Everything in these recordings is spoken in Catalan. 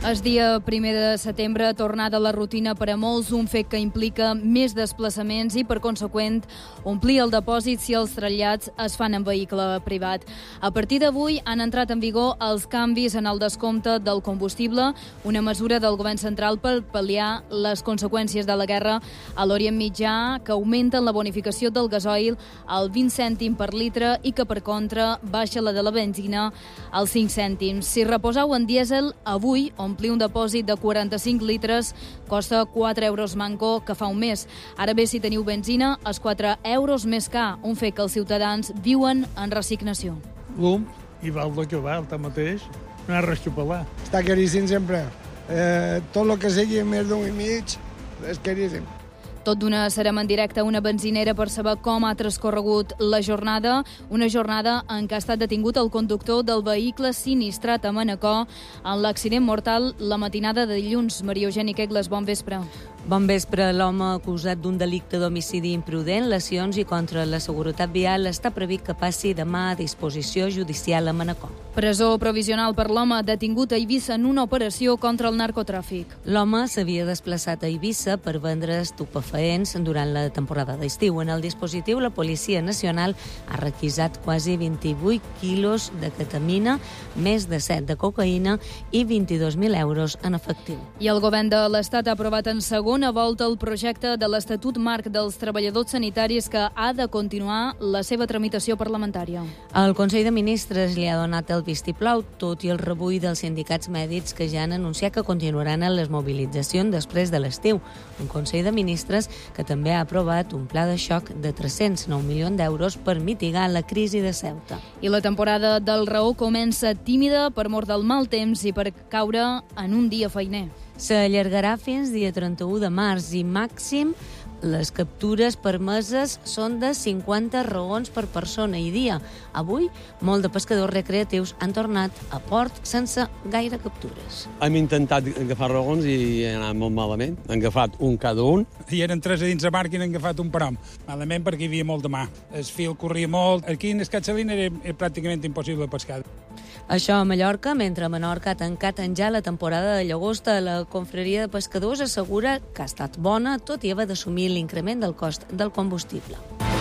El dia 1 de setembre, tornada a la rutina per a molts, un fet que implica més desplaçaments i, per conseqüent, omplir el depòsit si els trasllats es fan en vehicle privat. A partir d'avui han entrat en vigor els canvis en el descompte del combustible, una mesura del govern central per pal·liar les conseqüències de la guerra a l'Orient Mitjà, que augmenten la bonificació del gasoil al 20 cèntim per litre i que, per contra, baixa la de la benzina als 5 cèntims. Si reposeu en dièsel, avui omplir un depòsit de 45 litres costa 4 euros manco, que fa un mes. Ara bé, si teniu benzina, és 4 euros més car, un fet que els ciutadans viuen en resignació. I val el que val, tanmateix, no hi ha res que pelar. Està caríssim sempre. Tot el que sigui més d'un i mig és caríssim. Tot d'una serem en directe a una benzinera per saber com ha transcorregut la jornada. Una jornada en què ha estat detingut el conductor del vehicle sinistrat a Manacor en l'accident mortal la matinada de dilluns. Maria Eugènia Quegles, bon vespre. Bon vespre. L'home acusat d'un delicte d'homicidi imprudent, lesions i contra la seguretat vial està previst que passi demà a disposició judicial a Manacor. Presó provisional per l'home detingut a Eivissa en una operació contra el narcotràfic. L'home s'havia desplaçat a Eivissa per vendre estupefaents durant la temporada d'estiu. En el dispositiu, la Policia Nacional ha requisat quasi 28 quilos de ketamina, més de 7 de cocaïna i 22.000 euros en efectiu. I el govern de l'Estat ha aprovat en segona volta el projecte de l'Estatut Marc dels Treballadors Sanitaris, que ha de continuar la seva tramitació parlamentària. El Consell de Ministres li ha donat el vistiplau, tot i el rebull dels sindicats mèdics que ja han anunciat que continuaran en les mobilitzacions després de l'estiu. Un Consell de Ministres que també ha aprovat un pla de xoc de 309 milions d'euros per mitigar la crisi de Ceuta. I la temporada del raó comença tímida per mor del mal temps i per caure en un dia feiner. S'allargarà fins dia 31 de març i màxim les captures permeses són de 50 raons per persona i dia. Avui, molt de pescadors recreatius han tornat a port sense gaire captures. Hem intentat agafar raons i ha anat molt malament. Han agafat un cada un. Hi eren 3 a dins de barca i han agafat un parom. Malament perquè hi havia molt de mar. El fil corria molt. Aquí en Escatxalina era pràcticament impossible pescar. Això a Mallorca, mentre a Menorca ha tancat en ja la temporada de llagosta. La confraria de pescadors assegura que ha estat bona, tot i haver d'assumir l'increment del cost del combustible.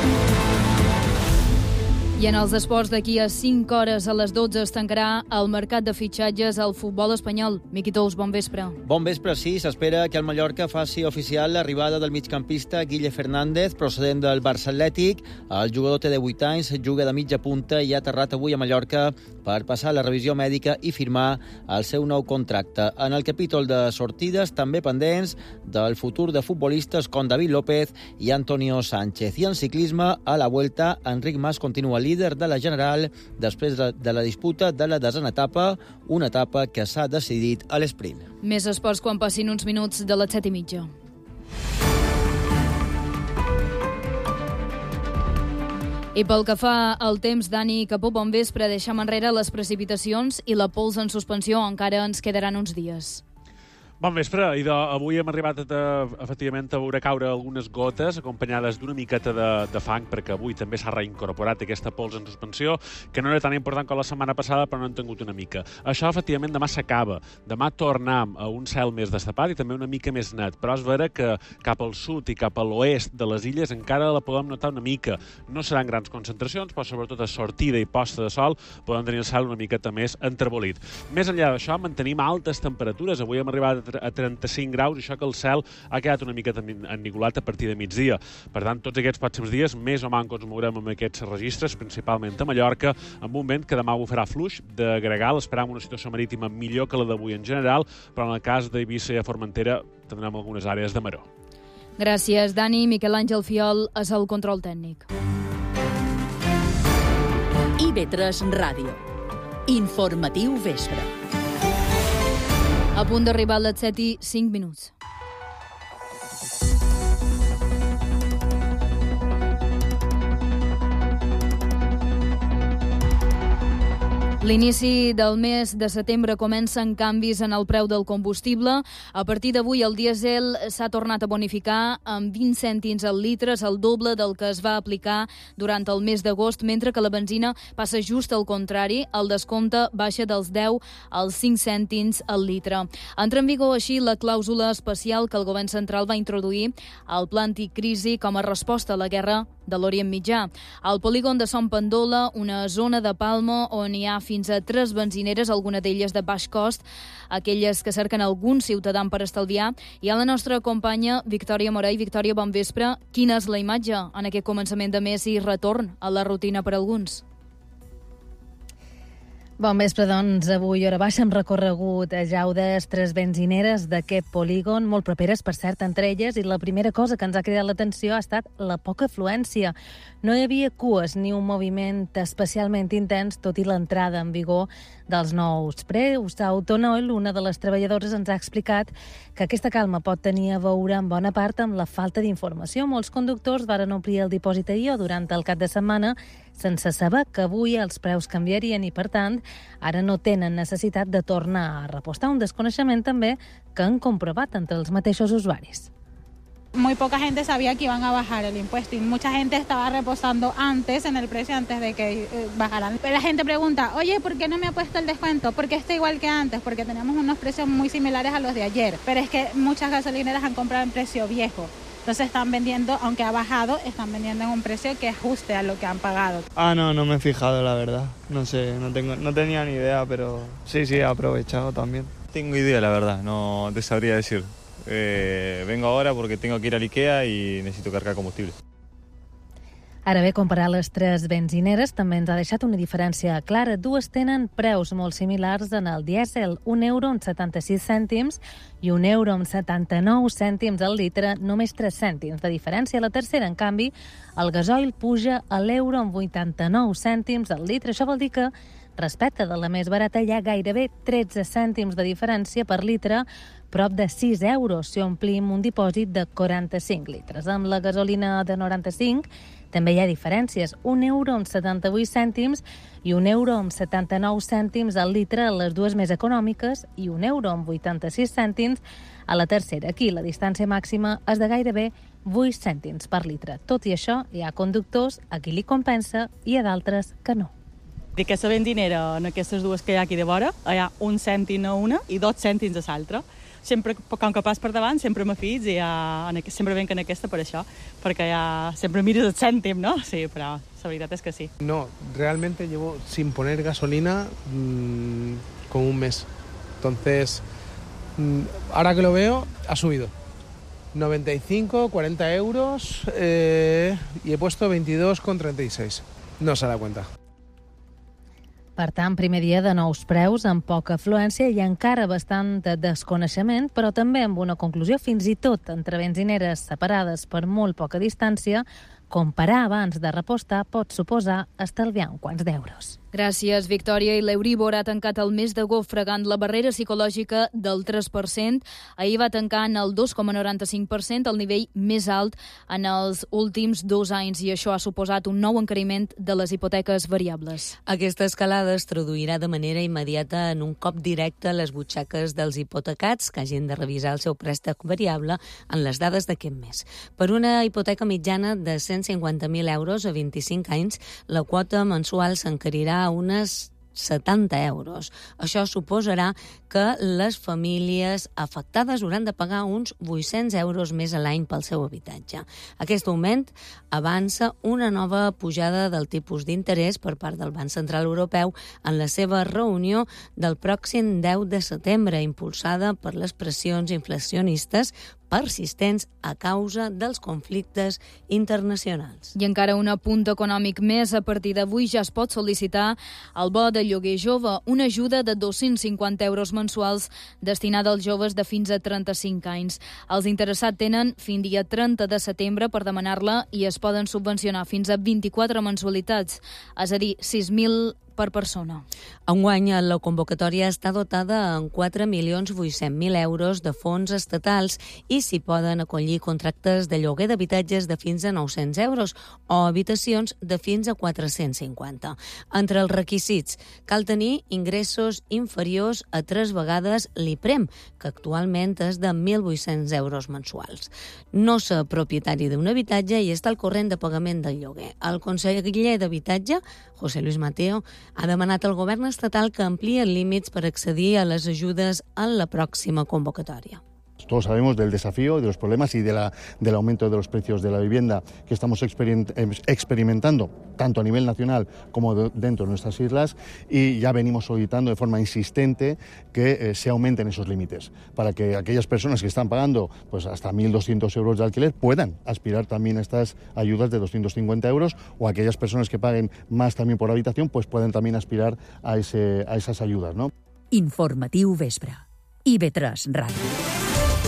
I en els esports, d'aquí a 5 hores a les 12 es tancarà el mercat de fitxatges al futbol espanyol. Miqui Tous, bon vespre. Bon vespre, sí. S'espera que el Mallorca faci oficial l'arribada del migcampista Guille Fernández, procedent del Barça Atlètic. El jugador té 18 anys, juga de mitja punta i ha aterrat avui a Mallorca per passar la revisió mèdica i firmar el seu nou contracte. En el capítol de sortides, també pendents del futur de futbolistes com David López i Antonio Sánchez. I en ciclisme, a la Vuelta, Enric Mas continua líder de la General després de la disputa de la 10a etapa, una etapa que s'ha decidit a l'esprint. Més esports quan passin uns minuts de les 7:30. I pel que fa al temps, Dani Capó, bon vespre. Deixem enrere les precipitacions i la pols en suspensió. Encara ens quedaran uns dies. Bon vespre, i avui hem arribat efectivament a veure caure algunes gotes acompanyades d'una miqueta de fang, perquè avui també s'ha reincorporat aquesta pols en suspensió, que no era tan important com la setmana passada, però no han tingut una mica. Això, efectivament, demà s'acaba. Demà tornem a un cel més destapat i també una mica més net, però és vera que cap al sud i cap a l'oest de les illes encara la podem notar una mica. No seran grans concentracions, però sobretot a sortida i posta de sol podem tenir el cel una miqueta més enterbolit. Més enllà d'això, mantenim altes temperatures. Avui hem arribat a 35 graus, i això que el cel ha quedat una miqueta ennigolat a partir de migdia. Per tant, tots aquests pròxims dies, més o manco ens mourem amb aquests registres, principalment a Mallorca, amb un vent que demà bufarà fluix de gregal. Esperam una situació marítima millor que la d'avui en general, però en el cas d'Eivissa i a Formentera tindrem algunes àrees de maró. Gràcies, Dani. Miquel Àngel Fiol és el control tècnic. IB3 Ràdio. Informatiu vespre. A punt d'arribar a les 7:05. L'inici del mes de setembre comencen canvis en el preu del combustible. A partir d'avui el dièsel s'ha tornat a bonificar amb 20 cèntims al litre, és el doble del que es va aplicar durant el mes d'agost, mentre que la benzina passa just al contrari, el descompte baixa dels 10 als 5 cèntims al litre. Entra en vigor així la clàusula especial que el govern central va introduir al pla anticrisi com a resposta a la guerra de l'Orient Mitjà. Al polígon de Son Pendola, una zona de Palma on hi ha fins a 3 benzineres, alguna d'elles de baix cost, aquelles que cerquen algun ciutadà per estalviar. Hi ha la nostra companya Victòria Morell. Victòria, bon vespre. Quina és la imatge en aquest començament de mes i retorn a la rutina per alguns? Bon vespre, doncs, avui hora baixa hem recorregut a Jaudes 3 benzineres d'aquest polígon, molt properes, per cert, entre elles, i la primera cosa que ens ha cridat l'atenció ha estat la poca afluència. No hi havia cues ni un moviment especialment intens, tot i l'entrada en vigor dels nous preus. Autonoil, una de les treballadores, ens ha explicat que aquesta calma pot tenir a veure en bona part amb la falta d'informació. Molts conductors varen omplir el dipòsit ahir o durant el cap de setmana sense saber que avui els preus canviarien i, per tant, ara no tenen necessitat de tornar a repostar. Un desconeixement també que han comprovat entre els mateixos usuaris. Muy poca gente sabía que iban a bajar el impuesto y mucha gente estaba reposando antes en el precio antes de que bajaran. La gente pregunta, oye, ¿por qué no me ha puesto el descuento? Porque está igual que antes, porque tenemos unos precios muy similares a los de ayer. Pero es que muchas gasolineras han comprado en precio viejo. Entonces están vendiendo, aunque ha bajado, están vendiendo en un precio que ajuste a lo que han pagado. No me he fijado, la verdad. No sé, no tenía ni idea, pero sí, he aprovechado también. Tengo idea, la verdad, no te sabría decir. Vengo ahora porque tengo que ir al IKEA y necesito cargar combustible. Ara bé, comparar les 3 benzineres també ens ha deixat una diferència clara. Dues tenen preus molt similars en el dièsel, €1,76 i €1,79 al litre, només 3 cèntims de diferència. La tercera, en canvi, el gasoil puja a €1,89 al litre. Això vol dir que respecte de la més barata hi ha gairebé 13 cèntims de diferència per litre, prop de 6 euros si omplim un dipòsit de 45 litres. Amb la gasolina de 95 també hi ha diferències, €1,78 i €1,79 al litre a les dues més econòmiques i €1,86 a la tercera. Aquí la distància màxima és de gairebé 8 cèntims per litre. Tot i això, hi ha conductors a qui li compensa i a d'altres que no. D'aquesta benzinera, en aquestes dues que hi ha aquí de vora, hi ha 1 cèntim a una i 2 cèntims a l'altra. Sempre, com que pas per davant, sempre m'afits i sempre venc en aquesta per això, perquè sempre mires el cèntim, no? Sí, però la veritat és que sí. No, realmente llevo sin poner gasolina como un mes. Entonces, ahora que lo veo, ha subido. 95, 40 euros y he puesto 22,36. No se da cuenta. Per tant, primer dia de nous preus amb poca afluència i encara bastant de desconeixement, però també amb una conclusió, fins i tot entre benzineres separades per molt poca distància, comparar abans de repostar pot suposar estalviar uns quants d'euros. Gràcies, Victòria. I l'Euríbor ha tancat el mes d'agost fregant la barrera psicològica del 3%. Ahir va tancar en el 2,95%, el nivell més alt en els últims 2 anys, i això ha suposat un nou encariment de les hipoteques variables. Aquesta escalada es traduirà de manera immediata en un cop directe a les butxaques dels hipotecats que hagin de revisar el seu préstec variable en les dades d'aquest mes. Per una hipoteca mitjana de 150.000 euros a 25 anys, la quota mensual s'encarirà a unes 70 euros. Això suposarà que les famílies afectades hauran de pagar uns 800 euros més a l'any pel seu habitatge. Aquest augment avança una nova pujada del tipus d'interès per part del Banc Central Europeu en la seva reunió del pròxim 10 de setembre, impulsada per les pressions inflacionistes persistents a causa dels conflictes internacionals. I encara un apunt econòmic més. A partir d'avui ja es pot sol·licitar el bo de lloguer jove, una ajuda de 250 euros mensuals destinada als joves de fins a 35 anys. Els interessats tenen fins dia 30 de setembre per demanar-la i es poden subvencionar fins a 24 mensualitats, és a dir, 6.000 per persona. Enguany, la convocatòria està dotada amb 4.800.000 euros de fons estatals i s'hi poden acollir contractes de lloguer d'habitatges de fins a 900 euros o habitacions de fins a 450. Entre els requisits, cal tenir ingressos inferiors a 3 vegades l'IPREM, que actualment és de 1.800 euros mensuals. No ser propietari d'un habitatge i estar al corrent de pagament del lloguer. El conseller d'Habitatge, José Luis Mateo, ha demanat al govern estatal que ampliï els límits per accedir a les ajudes en la pròxima convocatòria. Todos sabemos del desafío, de los problemas y del aumento de los precios de la vivienda que estamos experimentando tanto a nivel nacional como dentro de nuestras islas, y ya venimos solicitando de forma insistente que se aumenten esos límites para que aquellas personas que están pagando pues hasta 1.200 euros de alquiler puedan aspirar también a estas ayudas de 250 euros, o aquellas personas que paguen más también por habitación pues pueden también aspirar a esas ayudas, ¿no? Informatiu Vespre. IB3 Ràdio.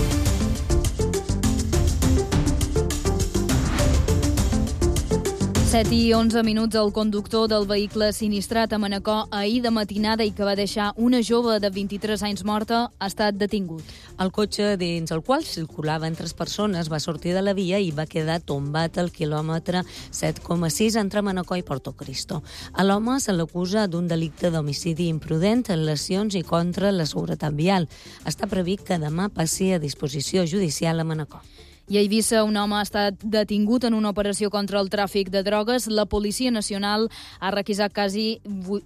7 i 11 minuts. El conductor del vehicle sinistrat a Manacor ahir de matinada i que va deixar una jove de 23 anys morta ha estat detingut. El cotxe dins el qual circulaven 3 persones va sortir de la via i va quedar tombat al quilòmetre 7,6 entre Manacor i Porto Cristo. A l'home se l'acusa d'un delicte d'homicidi imprudent, lesions i contra la seguretat vial. Està previst que demà passi a disposició judicial a Manacor. I a Eivissa, un home ha estat detingut en una operació contra el tràfic de drogues. La Policia Nacional ha requisat quasi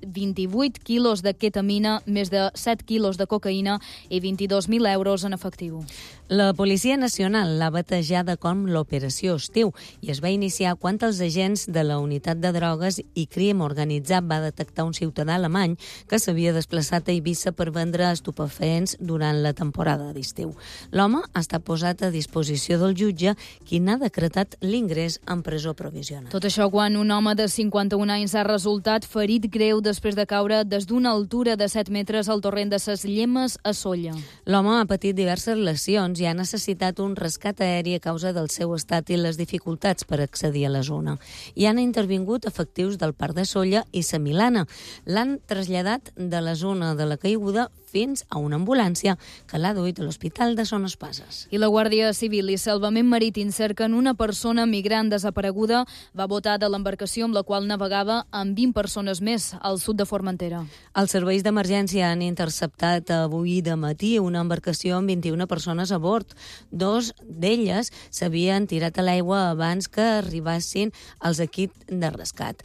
28 quilos de ketamina, més de 7 quilos de cocaïna i 22.000 euros en efectiu. La Policia Nacional l'ha batejada com l'Operació Estiu i es va iniciar quan els agents de la Unitat de Drogues i Crim Organitzat va detectar un ciutadà alemany que s'havia desplaçat a Eivissa per vendre estupefaents durant la temporada d'estiu. L'home ha estat posat a disposició del jutge, qui n'ha decretat l'ingrés en presó provisional. Tot això quan un home de 51 anys ha resultat ferit greu després de caure des d'una altura de 7 metres al torrent de Ses Llemes a Sóller. L'home ha patit diverses lesions i ha necessitat un rescat aeri a causa del seu estat i les dificultats per accedir a la zona. Hi han intervingut efectius del Parc de Sóller i Sa Milana. L'han traslladat de la zona de la caiguda fins a una ambulància que l'ha duit a l'Hospital de Son Espases. I la Guàrdia Civil i Salvament Marítim cerquen una persona migrant desapareguda. Va botar de l'embarcació amb la qual navegava amb 20 persones més al sud de Formentera. Els serveis d'emergència han interceptat avui de matí una embarcació amb 21 persones a bord. 2 d'elles s'havien tirat a l'aigua abans que arribassin els equips de rescat.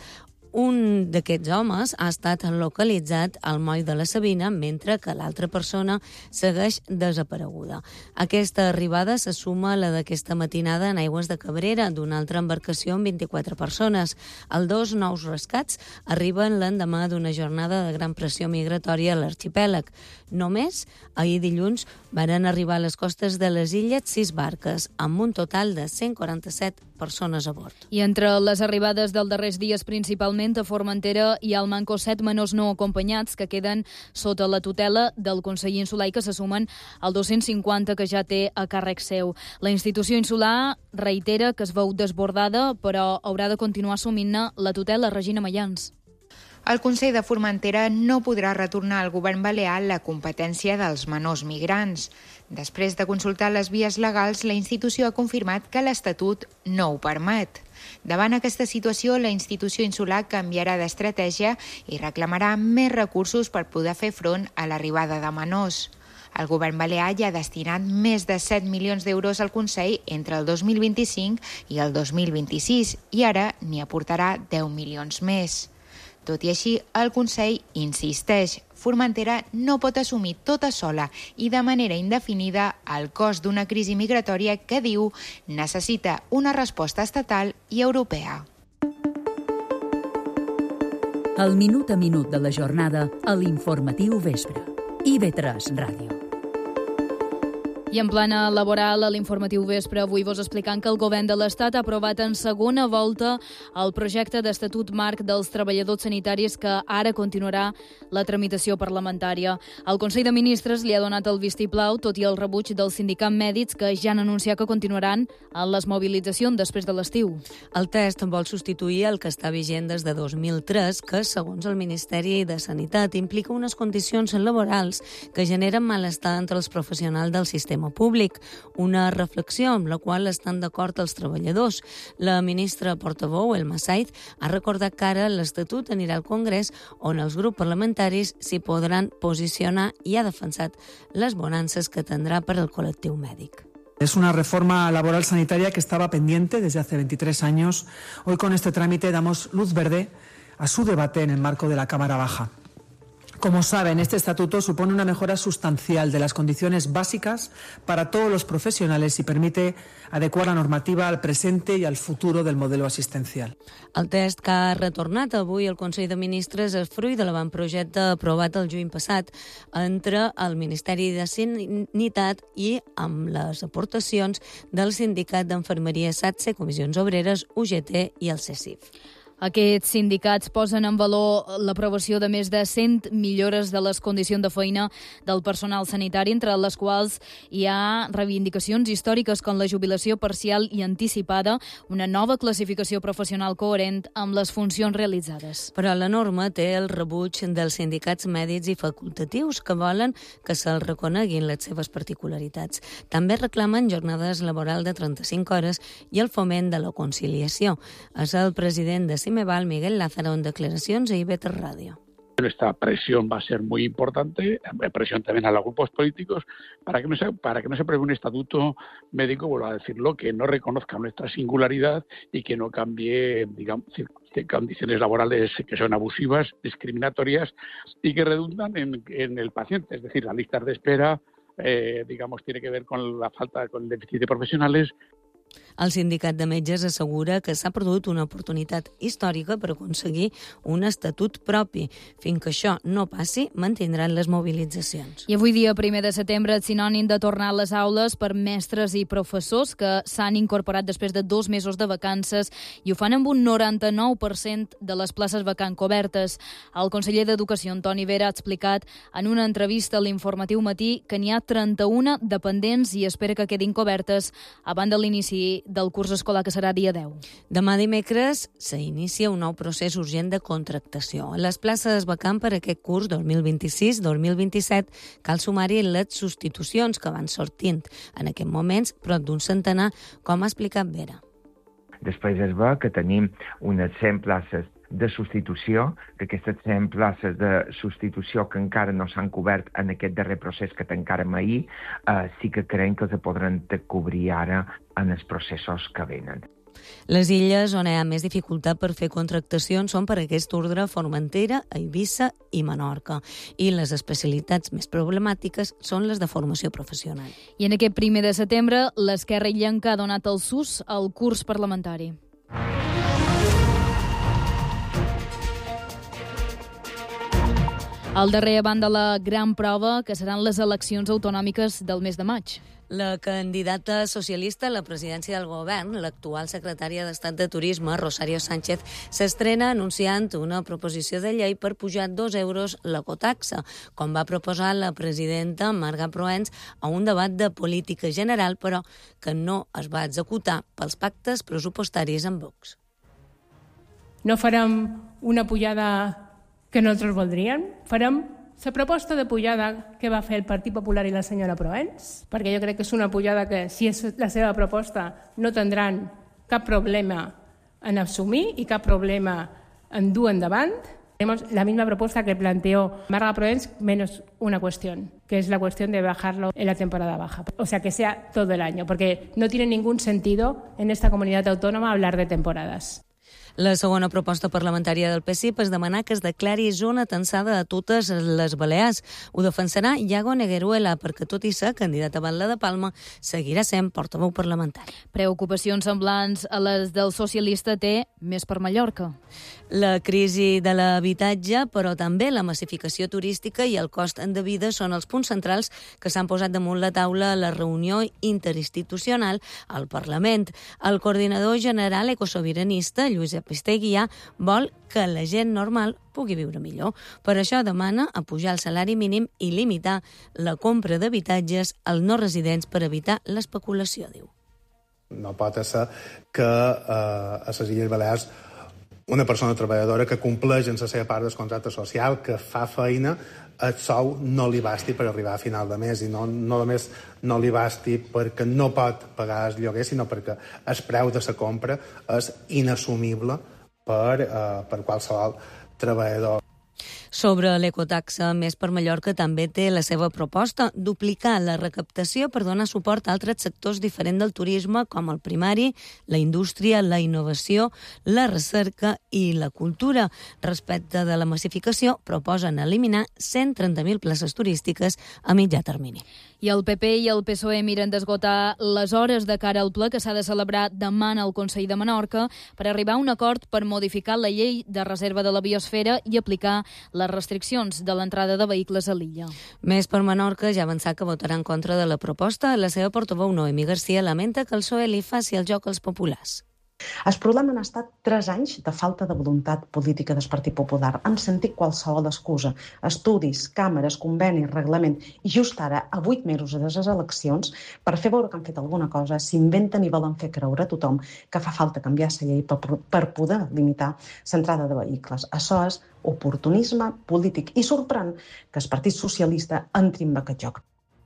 Un d'aquests homes ha estat localitzat al moll de la Sabina, mentre que l'altra persona segueix desapareguda. Aquesta arribada se suma a la d'aquesta matinada en aigües de Cabrera, d'una altra embarcació amb 24 persones. Els 2 nous rescats arriben l'endemà d'una jornada de gran pressió migratòria a l'arxipèlag. Només ahir dilluns varen arribar a les costes de les illes 6 barques, amb un total de 147 persones a bord. I entre les arribades dels darrers dies, principalment a Formentera, hi ha al manco 7 menors no acompanyats que queden sota la tutela del Consell Insular i que se sumen al 250 que ja té a càrrec seu. La institució insular reitera que es veu desbordada, però haurà de continuar assumint-ne la tutela. Regina Mayans. El Consell de Formentera no podrà retornar al govern balear la competència dels menors migrants. Després de consultar les vies legals, la institució ha confirmat que l'Estatut no ho permet. Davant aquesta situació, la institució insular canviarà d'estratègia i reclamarà més recursos per poder fer front a l'arribada de menors. El govern balear ja ha destinat més de 7 milions d'euros al Consell entre el 2025 i el 2026 i ara n'hi aportarà 10 milions més. Tot i així, el Consell insisteix. Formentera no pot assumir tota sola i de manera indefinida el cost d'una crisi migratòria que, diu, necessita una resposta estatal i europea. El minut a minut de la jornada a l'Informatiu Vespre. IB3 Ràdio. I en plana laboral, a l'informatiu vespre, avui vos explicant que el govern de l'Estat ha aprovat en segona volta el projecte d'Estatut Marc dels Treballadors Sanitaris que ara continuarà la tramitació parlamentària. El Consell de Ministres li ha donat el vistiplau, tot i el rebuig dels sindicats mèdics que ja han anunciat que continuaran en les mobilitzacions després de l'estiu. El text vol substituir el que està vigent des de 2003, que, segons el Ministeri de Sanitat, implica unes condicions laborals que generen malestar entre els professionals del sistema públic, una reflexió amb la qual estan d'acord els treballadors. La ministra portaveu, Elma Saiz, ha recordat que ara l'Estatut anirà al Congrés on els grups parlamentaris s'hi podran posicionar i ha defensat les bonances que tindrà per al col·lectiu mèdic. Es una reforma laboral sanitaria que estaba pendiente desde hace 23 años. Hoy con este trámite damos luz verde a su debate en el marco de la Cámara Baja. Como saben, este estatuto supone una mejora sustancial de las condiciones básicas para todos los profesionales y permite adecuar la normativa al presente y al futuro del modelo asistencial. El text que ha retornat avui al Consell de Ministres és fruit de l'avantprojecte aprovat el juny passat entre el Ministeri de Sanitat i amb les aportacions del Sindicat d'Enfermeria SATSE, Comissions Obreres, UGT i el CECIF. Aquests sindicats posen en valor l'aprovació de més de 100 millores de les condicions de feina del personal sanitari, entre les quals hi ha reivindicacions històriques com la jubilació parcial i anticipada, una nova classificació professional coherent amb les funcions realitzades. Però la norma té el rebuig dels sindicats mèdics i facultatius que volen que se'ls reconeguin les seves particularitats. També reclamen jornades laborals de 35 hores i el foment de la conciliació. És el president de Cimeval, Miguel Lázaro, en declaracions a IB3 Radio. Esta presión va a ser muy importante, presión también a los grupos políticos, para que no se apruebe un estatuto médico, vuelvo a decirlo, que no reconozca nuestra singularidad y que no cambie, digamos, condiciones laborales que son abusivas, discriminatorias y que redundan en el paciente. Es decir, las listas de espera, tiene que ver con el déficit de profesionales. El sindicat de metges assegura que s'ha perdut una oportunitat històrica per aconseguir un estatut propi. Fins que això no passi, mantindran les mobilitzacions. I avui dia 1 de setembre és sinònim de tornar a les aules per mestres i professors que s'han incorporat després de 2 mesos de vacances i ho fan amb un 99% de les places vacants cobertes. El conseller d'Educació, Antoni Vera, ha explicat en una entrevista a l'Informatiu Matí que n'hi ha 31 dependents i espera que quedin cobertes abans de l'inici del curs escolar, que serà dia 10. Demà dimecres s'inicia un nou procés urgent de contractació. A les places vacants per aquest curs 2026-2027 cal sumar-hi les substitucions que van sortint en aquests moments prop d'un centenar, com ha explicat Vera. Després es veu que tenim unes 100 places de substitució, que aquestes 100 places de substitució que encara no s'han cobert en aquest darrer procés que tancarem ahir, sí que creiem que els podran cobrir ara en els processos que venen. Les illes on hi ha més dificultat per fer contractacions són per aquest ordre Formentera, Eivissa i Menorca. I les especialitats més problemàtiques són les de formació professional. I en aquest 1 de setembre, l'Esquerra Illenca ha donat el sus al curs parlamentari. El darrer abans de la gran prova, que seran les eleccions autonòmiques del mes de maig. La candidata socialista a la presidència del govern, l'actual secretària d'Estat de Turisme, Rosario Sánchez, s'estrena anunciant una proposició de llei per pujar 2 euros l'ecotaxa, com va proposar la presidenta Marga Proens a un debat de política general, però que no es va executar pels pactes pressupostaris amb Vox. No farem una pujada que nosaltres voldríem, farem la proposta de pujada que va fer el Partit Popular i la senyora Proens, perquè jo crec que és una pujada que, si és la seva proposta, no tindran cap problema en assumir i cap problema en dur endavant. Tenemos la misma propuesta que planteó Marga Proens, menos una cuestión, que es la cuestión de bajarlo en la temporada baja. O sea, que sea todo el año, porque no tiene ningún sentido en esta comunidad autónoma hablar de temporadas. La segona proposta parlamentària del PSIP és demanar que es declari zona tensada a totes les Balears. Ho defensarà Iago Negueruela, perquè tot i ser candidat a Batlle de Palma, seguirà sent portaveu parlamentari. Preocupacions semblants a les del socialista té Més per Mallorca. La crisi de l'habitatge, però també la massificació turística i el cost de vida són els punts centrals que s'han posat damunt la taula a la reunió interinstitucional al Parlament. El coordinador general ecosobiranista, Lluís Apisteguià, vol que la gent normal pugui viure millor. Per això demana apujar el salari mínim i limitar la compra d'habitatges als no residents per evitar l'especulació, diu. No pot ser que a les Illes Balears una persona treballadora que compleix en la seva part del contracte social, que fa feina, el sou no li basti per arribar a final de mes, i no només no li basti perquè no pot pagar el lloguer, sinó perquè el preu de la compra és inassumible per qualsevol treballador. Sobre l'ecotaxa, Més per Mallorca també té la seva proposta, duplicar la recaptació per donar suport a altres sectors diferents del turisme, com el primari, la indústria, la innovació, la recerca i la cultura. Respecte de la massificació, proposen eliminar 130.000 places turístiques a mitjà termini. I el PP i el PSOE miren d'esgotar les hores de cara al ple que s'ha de celebrar demà al Consell de Menorca per arribar a un acord per modificar la llei de reserva de la biosfera i aplicar les restriccions de l'entrada de vehicles a l'illa. Més per Menorca ja ha avançat que votarà en contra de la proposta. La seva portaveu Noemí Garcia lamenta que el PSOE li faci el joc als populars. El problema han estat 3 anys de falta de voluntat política del Partit Popular. Han sentit qualsevol excusa. Estudis, càmeres, convenis, reglament. I just ara, a 8 mesos de les eleccions, per fer veure que han fet alguna cosa, s'inventen i volen fer creure a tothom que fa falta canviar la llei per poder limitar l'entrada de vehicles. Això és oportunisme polític. I sorprèn que el Partit Socialista entri en aquest joc.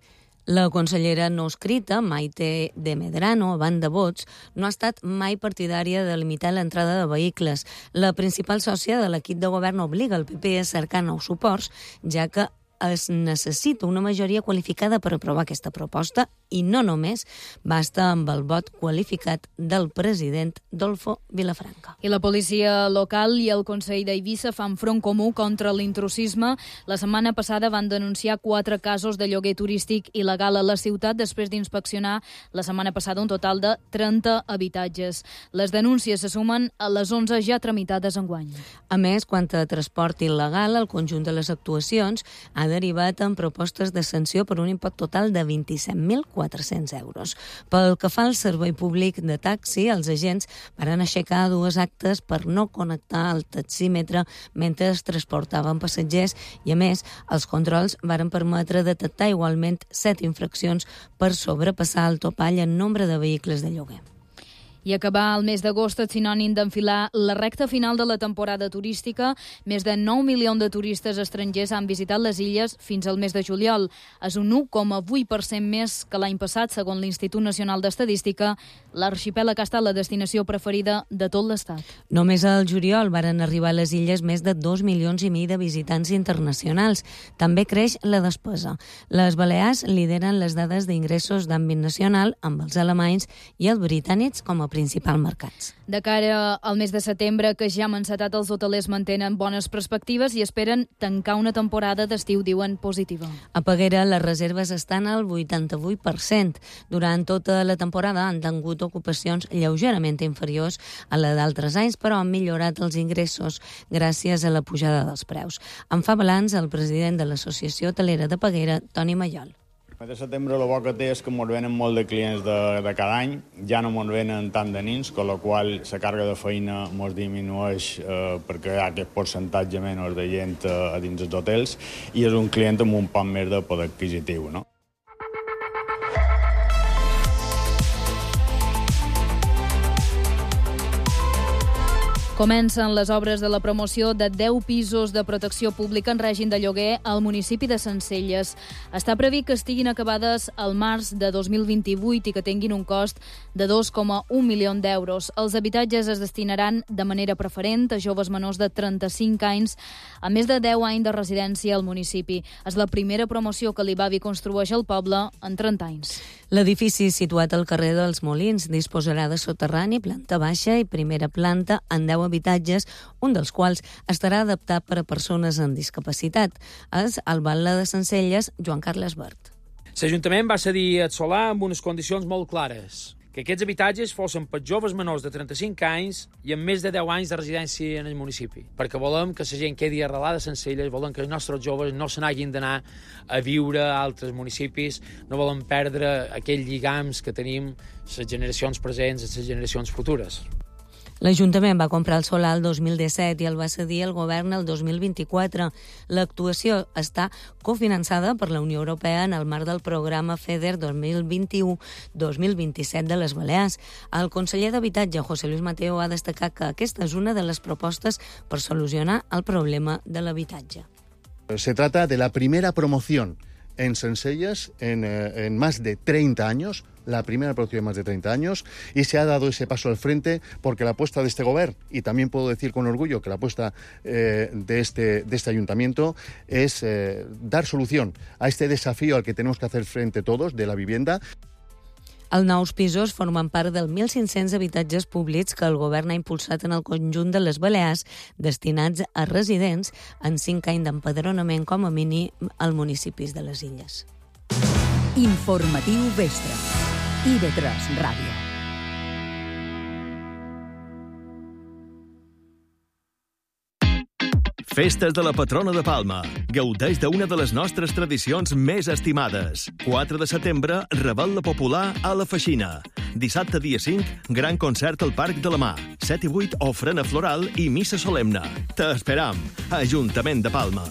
La consellera no escrita, Maite de Medrano, a banda vots, no ha estat mai partidària de limitar l'entrada de vehicles. La principal sòcia de l'equip de govern obliga el PP a cercar nous suports, ja que es necessita una majoria qualificada per aprovar aquesta proposta i no només basta amb el vot qualificat del president Dolfo Vilafranca. I la policia local i el Consell d'Eivissa fan front comú contra l'intrusisme. La setmana passada van denunciar 4 casos de lloguer turístic il·legal a la ciutat després d'inspeccionar la setmana passada un total de 30 habitatges. Les denúncies se sumen a les 11 ja tramitades enguany. A més, quant a transport il·legal, el conjunt de les actuacions ha derivat en propostes de sanció per un import total de 27.400 euros. Pel que fa al servei públic de taxi, els agents van aixecar 2 actes per no connectar el taxímetre mentre es transportaven passatgers i, a més, els controls varen permetre detectar igualment 7 infraccions per sobrepassar el topall en nombre de vehicles de lloguer. I acabar el mes d'agost és sinònim d'enfilar la recta final de la temporada turística. Més de 9 milions de turistes estrangers han visitat les illes fins al mes de juliol. És un 1,8% més que l'any passat, segons l'Institut Nacional d'Estadística. L'arxipèlag ha estat la destinació preferida de tot l'Estat. Només al juliol varen arribar a les illes més de 2,5 milions de visitants internacionals. També creix la despesa. Les Balears lideren les dades d'ingressos d'àmbit nacional, amb els alemanys i els britànics com a principals mercats. De cara al mes de setembre, que ja han encetat, els hotelers mantenen bones perspectives i esperen tancar una temporada d'estiu, diuen, positiva. A Peguera les reserves estan al 88%. Durant tota la temporada han tingut ocupacions lleugerament inferiors a la d'altres anys, però han millorat els ingressos gràcies a la pujada dels preus. En fa balanç el president de l'Associació Hotelera de Peguera, Toni Mallol. El mes de setembre el bo que té és que ens venen molt de clients de cada any, ja no ens venen tant de nins, amb la qual la càrrega de feina ens disminueix perquè hi ha aquest percentatge menys de gent a dins els hotels i és un client amb un poc més de poder adquisitiu, no? Comencen les obres de la promoció de 10 pisos de protecció pública en règim de lloguer al municipi de Sencelles. Està previst que estiguin acabades al març de 2028 i que tinguin un cost de 2,1 milions d'euros. Els habitatges es destinaran de manera preferent a joves menors de 35 anys a més de 10 anys de residència al municipi. És la primera promoció que l'Ibavi construeix al poble en 30 anys. L'edifici, situat al carrer dels Molins, disposarà de soterrani, planta baixa i primera planta en 10 habitatges, un dels quals estarà adaptat per a persones amb discapacitat. És el Batlle de Sencelles, Joan Carles Bert. L'Ajuntament va cedir el solar amb unes condicions molt clares, que aquests habitatges fossin per joves menors de 35 anys i amb més de 10 anys de residència en el municipi, perquè volem que la gent quedi arrelada a Sencelles, volem que els nostres joves no se n'hagin d'anar a viure a altres municipis, no volem perdre aquells lligams que tenim les generacions presents i les generacions futures. L'Ajuntament va comprar el solar el 2017 i el va cedir al govern el 2024. L'actuació està cofinançada per la Unió Europea en el marc del programa FEDER 2021-2027 de les Balears. El conseller d'Habitatge, José Luis Mateo, ha destacat que aquesta és una de les propostes per solucionar el problema de l'habitatge. Se trata de la primera promoción en Sencelles en más de 30 años, la primera promoción en más de 30 años, y se ha dado ese paso al frente porque la apuesta de este gobierno, y también puedo decir con orgullo que la apuesta de este ayuntamiento es dar solución a este desafío al que tenemos que hacer frente todos de la vivienda. Els nous pisos formen part dels 1.500 habitatges públics que el govern ha impulsat en el conjunt de les Balears, destinats a residents en 5 anys d'empadronament com a mínim als municipis de les illes. Informatiu Vespre. IB3 Ràdio. Festes de la patrona de Palma. Gaudeix d'una de les nostres tradicions més estimades. 4 de setembre, Revetlla Popular a la Feixina. Dissabte, dia 5, gran concert al Parc de la Mar. 7 i 8, ofrena floral i missa solemne. T'esperam. Ajuntament de Palma.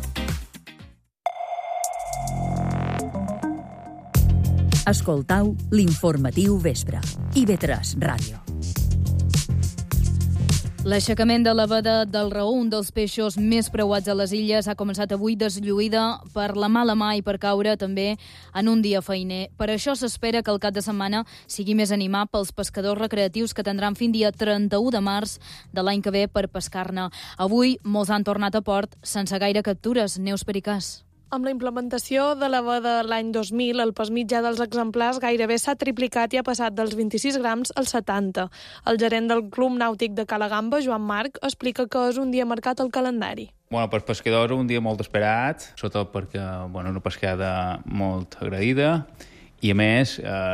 Escoltau l'informatiu Vespre. IB3 Ràdio. L'aixecament de la veda del Raó, un dels peixos més preuats a les illes, ha començat avui deslluïda per la mala mà i per caure també en un dia feiner. Per això s'espera que el cap de setmana sigui més animat pels pescadors recreatius que tindran fins dia 31 de març de l'any que ve per pescar-ne. Avui molts han tornat a port sense gaire captures. Neus Pericàs. Amb la implementació de la veda l'any 2000, el pes mitjà dels exemplars gairebé s'ha triplicat i ha passat dels 26 grams als 70. El gerent del Club Nàutic de Calagamba, Joan Marc, explica que és un dia marcat al calendari. Per pescadors un dia molt esperat, sobretot perquè una pescada molt agradida, i a més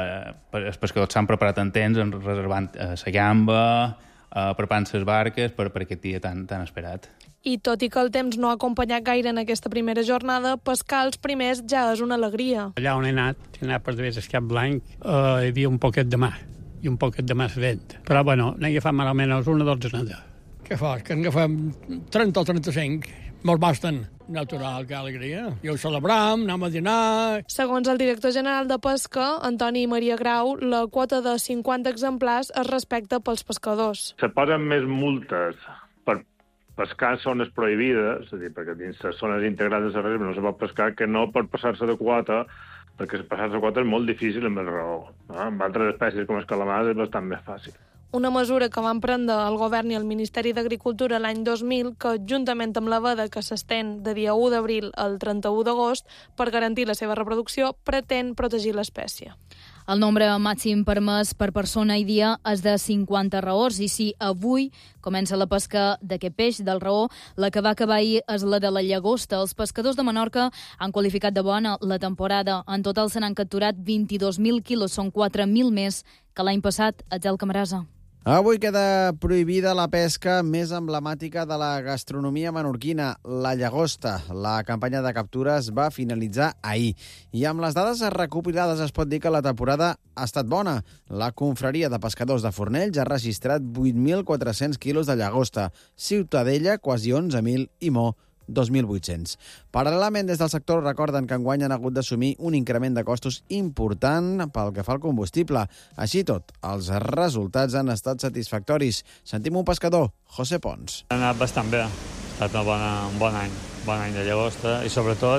els pescadors s'han preparat en temps reservant la gamba, preparant les barques per aquest dia tan esperat. I tot i que el temps no ha acompanyat gaire en aquesta primera jornada, pescar els primers ja és una alegria. Allà on he anat per veure el Cap Blanc, hi havia un poquet de mar, i un poquet de més vent. Però, n'he agafat malament una dotzena. Què fas? Que en agafem 30 o 35. Molt bastant. Natural, que alegria. I ho celebram, anem a dinar... Segons el director general de Pesca, Antoni Maria Grau, la quota de 50 exemplars es respecta pels pescadors. Se posen més multes per pescar en zones prohibides, és a dir, perquè dins les zones integrades de reserva no se pot pescar, que no per passar-se de quota, perquè passar-se de quota és molt difícil amb el raó. Amb altres espècies com els calamars és bastant més fàcil. Una mesura que van prendre el govern i el Ministeri d'Agricultura l'any 2000, que juntament amb la veda que s'estén de dia 1 d'abril al 31 d'agost per garantir la seva reproducció, pretén protegir l'espècie. El nombre màxim permès per persona i dia és de 50 raors i si avui comença la pesca d'aquest peix del raó, la que va acabar ahir és la de la llagosta. Els pescadors de Menorca han qualificat de bona la temporada. En total se n'han capturat 22.000 quilos, són 4.000 més que l'any passat. Atzel Camarasa. Avui queda prohibida la pesca més emblemàtica de la gastronomia menorquina, la llagosta. La campanya de captures va finalitzar ahir. I amb les dades recopilades es pot dir que la temporada ha estat bona. La confraria de pescadors de Fornells ha registrat 8.400 quilos de llagosta. Ciutadella, quasi 11.000 i Mo, 2.800. Paral·lelament, des del sector recorden que enguany han hagut d'assumir un increment de costos important pel que fa al combustible. Així tot, els resultats han estat satisfactoris. Sentim un pescador, José Pons. Ha anat bastant bé. Ha estat un bon any de llagosta i sobretot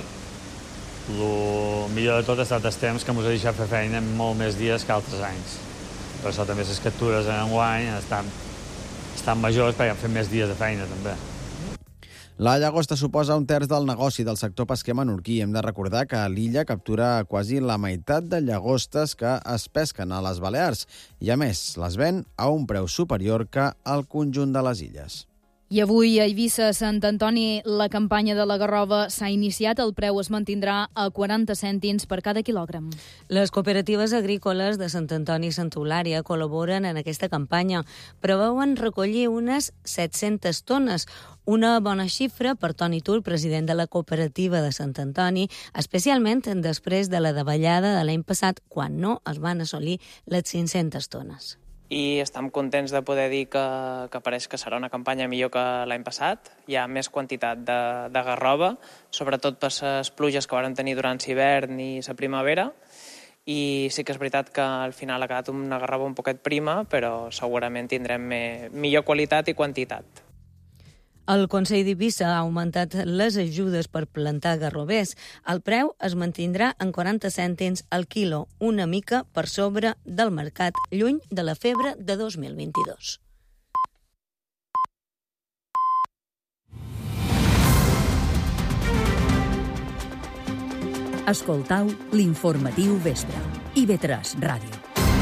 el millor de tot ha estat el temps que ens ha deixat fer feina molt més dies que altres anys. Per això també les captures enguany estan majors perquè han fet més dies de feina també. La llagosta suposa un terç del negoci del sector pesquer menorquí. Hem de recordar que l'illa captura quasi la meitat de llagostes que es pesquen a les Balears i, a més, les ven a un preu superior que al conjunt de les illes. I avui a Eivissa, Sant Antoni, la campanya de la garrova s'ha iniciat. El preu es mantindrà a 40 cèntims per cada quilògram. Les cooperatives agrícoles de Sant Antoni i Santa Eulària col·laboren en aquesta campanya. Preveuen recollir unes 700 tones, una bona xifra per Toni Tur, president de la cooperativa de Sant Antoni, especialment després de la davallada de l'any passat, quan no es van assolir les 500 tones. I estem contents de poder dir que pareix que serà una campanya millor que l'any passat. Hi ha més quantitat de garrova, sobretot per les pluges que vam tenir durant l'hivern i la primavera, i sí que és veritat que al final ha quedat una garrova un poquet prima, però segurament tindrem millor qualitat i quantitat. El Consell d'Eivissa ha augmentat les ajudes per plantar garrovers. El preu es mantindrà en 40 cèntims al quilo, una mica per sobre del mercat, lluny de la febre de 2022. Escoltau l'informatiu vespre. IB3 Ràdio.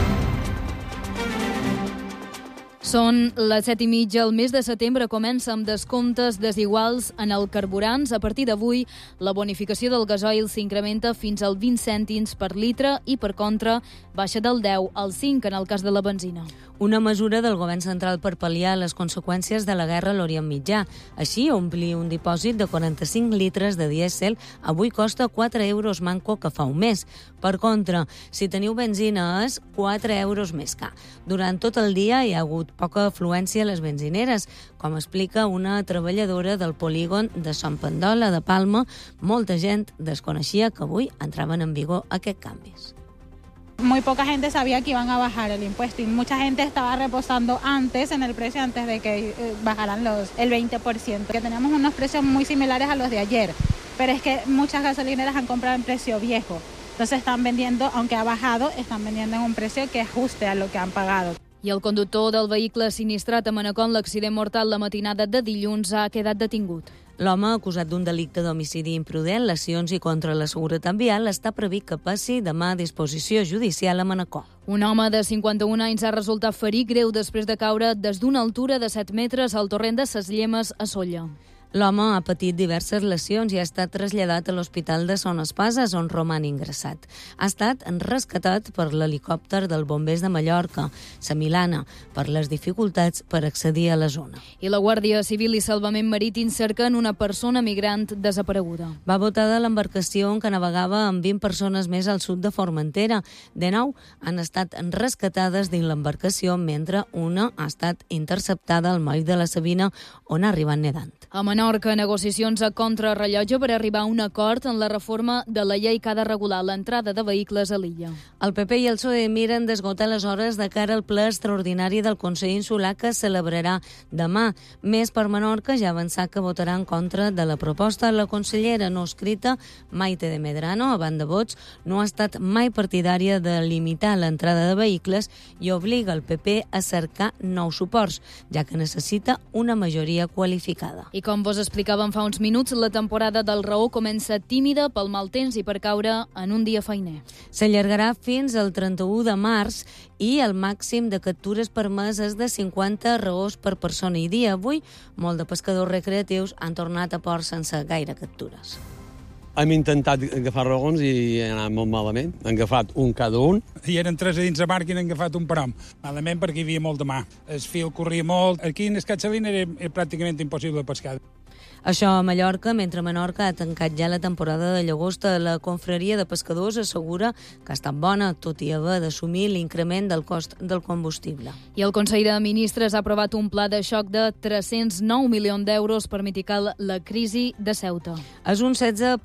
Són les 7:30. El mes de setembre comença amb descomptes desiguals en el carburants. A partir d'avui, la bonificació del gasoil s'incrementa fins al 20 cèntims per litre i, per contra, baixa del 10 al 5 en el cas de la benzina. Una mesura del govern central per pal·liar les conseqüències de la guerra a l'Orient Mitjà. Així, omplir un dipòsit de 45 litres de dièsel avui costa 4 euros manco que fa un mes. Per contra, si teniu benzina és 4 euros més car. Durant tot el dia hi ha hagut poca afluència a les benzineres. Com explica una treballadora del polígon de Sant Pandola de Palma, molta gent desconeixia que avui entraven en vigor aquests canvis. Muy poca gente sabía que iban a bajar el impuesto y mucha gente estaba reposando antes en el precio antes de que bajaran el 20%. Que tenemos unos precios muy similares a los de ayer, pero es que muchas gasolineras han comprado en precio viejo. Entonces están vendiendo, aunque ha bajado, están vendiendo en un precio que ajuste a lo que han pagado. I el conductor del vehicle sinistrat a Manacor en l'accident mortal la matinada de dilluns ha quedat detingut. L'home, acusat d'un delicte d'homicidi imprudent, lesions i contra la seguretat vial, està previst que passi demà a disposició judicial a Manacor. Un home de 51 anys ha resultat ferit greu després de caure des d'una altura de 7 metres al torrent de Ses Llemes a Sóller. L'home ha patit diverses lesions i ha estat traslladat a l'Hospital de Son Espases, on roman ingressat. Ha estat rescatat per l'helicòpter del Bombers de Mallorca, la Milana, per les dificultats per accedir a la zona. I la Guàrdia Civil i Salvament Marítim cerquen una persona migrant desapareguda. Va votar de l'embarcació que navegava amb 20 persones més al sud de Formentera. De nou, han estat rescatades dins l'embarcació, mentre una ha estat interceptada al moll de la Sabina, on ha arribat nedant. A Menorca, negociacions a contrarrellotge per arribar a un acord en la reforma de la llei que ha de regular l'entrada de vehicles a l'illa. El PP i el PSOE miren d'esgotar les hores de cara al ple extraordinari del Consell Insular que celebrarà demà. Més per Menorca, ja avançar que votarà en contra de la proposta. La consellera no escrita, Maite de Medrano, a banda vots, no ha estat mai partidària de limitar l'entrada de vehicles i obliga el PP a cercar nous suports, ja que necessita una majoria qualificada. I com vos explicàvem fa uns minuts, la temporada del raó comença tímida pel mal temps i per caure en un dia feiner. S'allargarà fins al 31 de març i el màxim de captures permès és de 50 raós per persona i dia. Avui, molt de pescadors recreatius han tornat a port sense gaire captures. Hem intentat agafar ragons i ha anat molt malament. Han agafat un cada un. Hi eren 3 a dins la barca i n'han agafat un parom. Malament perquè hi havia molt de mar. El fil corria molt. Aquí en Escatxalina era pràcticament impossible pescar. Això a Mallorca, mentre Menorca ha tancat ja la temporada de llagosta. La confraria de pescadors assegura que ha estat bona, tot i haver d'assumir l'increment del cost del combustible. I el Consell de Ministres ha aprovat un pla de xoc de 309 milions d'euros per mitigar la crisi de Ceuta. És un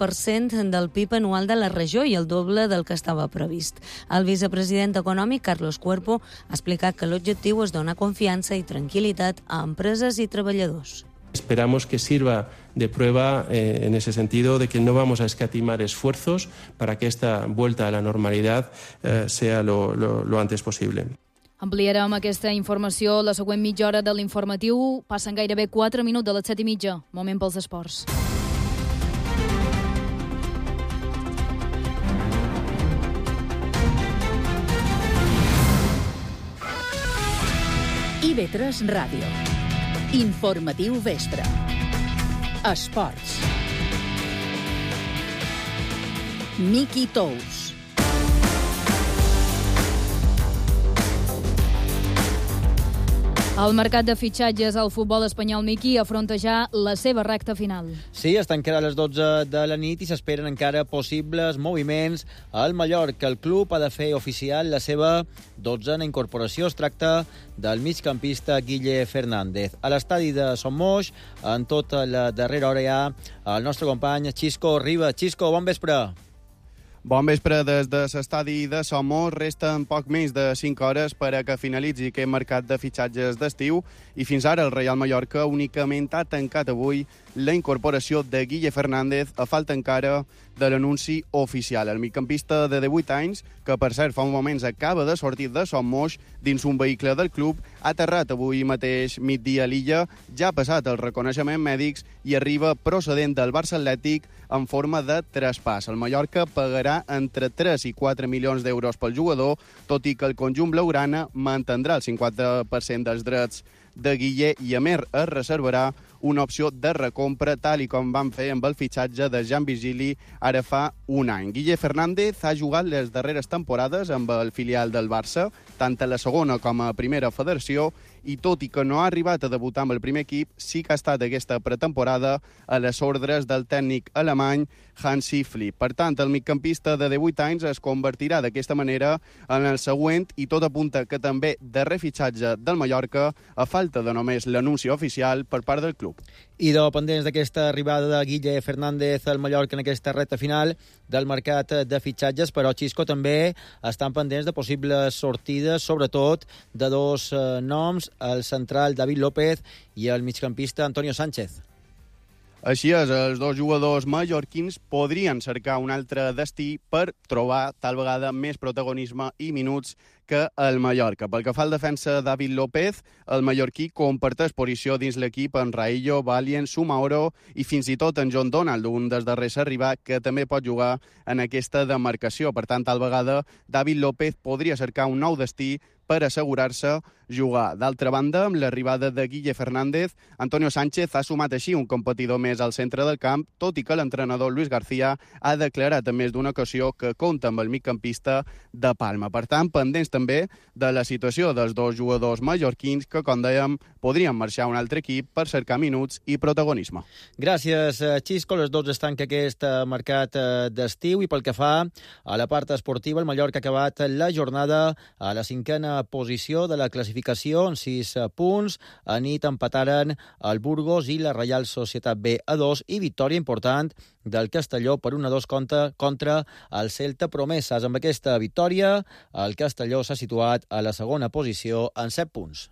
16% del PIB anual de la regió i el doble del que estava previst. El vicepresident econòmic, Carlos Cuerpo, ha explicat que l'objectiu és donar confiança i tranquil·litat a empreses i treballadors. Esperamos que sirva de prueba en ese sentido de que no vamos a escatimar esfuerzos para que esta vuelta a la normalidad sea lo antes posible. Ampliarem aquesta informació la següent mitja hora de l'informatiu. Passen gairebé 4 minuts de les 7:30. Moment pels esports. IB3 Ràdio. Informatiu vespre. Esports. Miqui Tous. El mercat de fitxatges al futbol espanyol, Miqui, afronta ja la seva recta final. Sí, es tancarà a les 12 de la nit i s'esperen encara possibles moviments al Mallorca. El club ha de fer oficial la seva 12a incorporació. Es tracta del migcampista Guille Fernández. A l'estadi de Son Moix, en tota la darrera hora hi ha el nostre company Xisco Riba. Xisco, bon vespre. Bon vespre des de l'estadi de Son Moix. Resten poc més de 5 hores per a que finalitzi aquest mercat de fitxatges d'estiu i fins ara el Real Mallorca únicament ha tancat avui la incorporació de Guille Fernández a falta encara de l'anunci oficial. El migcampista de 18 anys, que per cert fa uns moments acaba de sortir de Son Moix dins un vehicle del club, ha aterrat avui mateix migdia a l'illa, ja ha passat el reconeixement mèdics i arriba procedent del Barça Atlètic en forma de traspàs. El Mallorca pagarà entre 3 i 4 milions d'euros pel jugador, tot i que el conjunt blaugrana mantindrà el 50% dels drets de Guille i a més es reservarà una opció de recompra tal i com van fer amb el fitxatge de Jan Virgili ara fa un any. Guille Fernández ha jugat les darreres temporades amb el filial del Barça, tant a la segona com a primera federació, i tot i que no ha arribat a debutar amb el primer equip, sí que ha estat aquesta pretemporada a les ordres del tècnic alemany Hansi Flick. Per tant, el migcampista de 18 anys es convertirà d'aquesta manera en el següent i tot apunta que també de refitxatge del Mallorca a falta de només l'anunci oficial per part del club. I pendents d'aquesta arribada de Guille Fernández al Mallorca en aquesta recta final del mercat de fitxatges, però Xisco també estan pendents de possibles sortides, sobretot de dos noms, el central David López i el migcampista Antonio Sánchez. Així és, els dos jugadors mallorquins podrien cercar un altre destí per trobar tal vegada més protagonisme i minuts que el Mallorca. Pel que fa al defensa David López, el mallorquí comparteix posició dins l'equip en Raillo, Valien, Sumaoro i fins i tot en John Donald, un dels darrers a arribar, que també pot jugar en aquesta demarcació. Per tant, tal vegada David López podria cercar un nou destí per assegurar-se jugar. D'altra banda, amb l'arribada de Guille Fernández, Antonio Sánchez ha sumat així un competidor més al centre del camp, tot i que l'entrenador Luis García ha declarat en més d'una ocasió que compta amb el migcampista de Palma. Per tant, pendents també de la situació dels dos jugadors mallorquins que, com dèiem, podrien marxar a un altre equip per cercar minuts i protagonisme. Gràcies, Xisco. Les 12 es tanca aquest mercat d'estiu i pel que fa a la part esportiva, el Mallorca ha acabat la jornada a la 5a posició de la classificació amb 6 punts. A nit empataren el Burgos i la Reial Societat B a 2 i victòria important del Castelló per 1-2 contra el Celta Promeses. Amb aquesta victòria, el Castelló s'ha situat a la segona posició en 7 punts.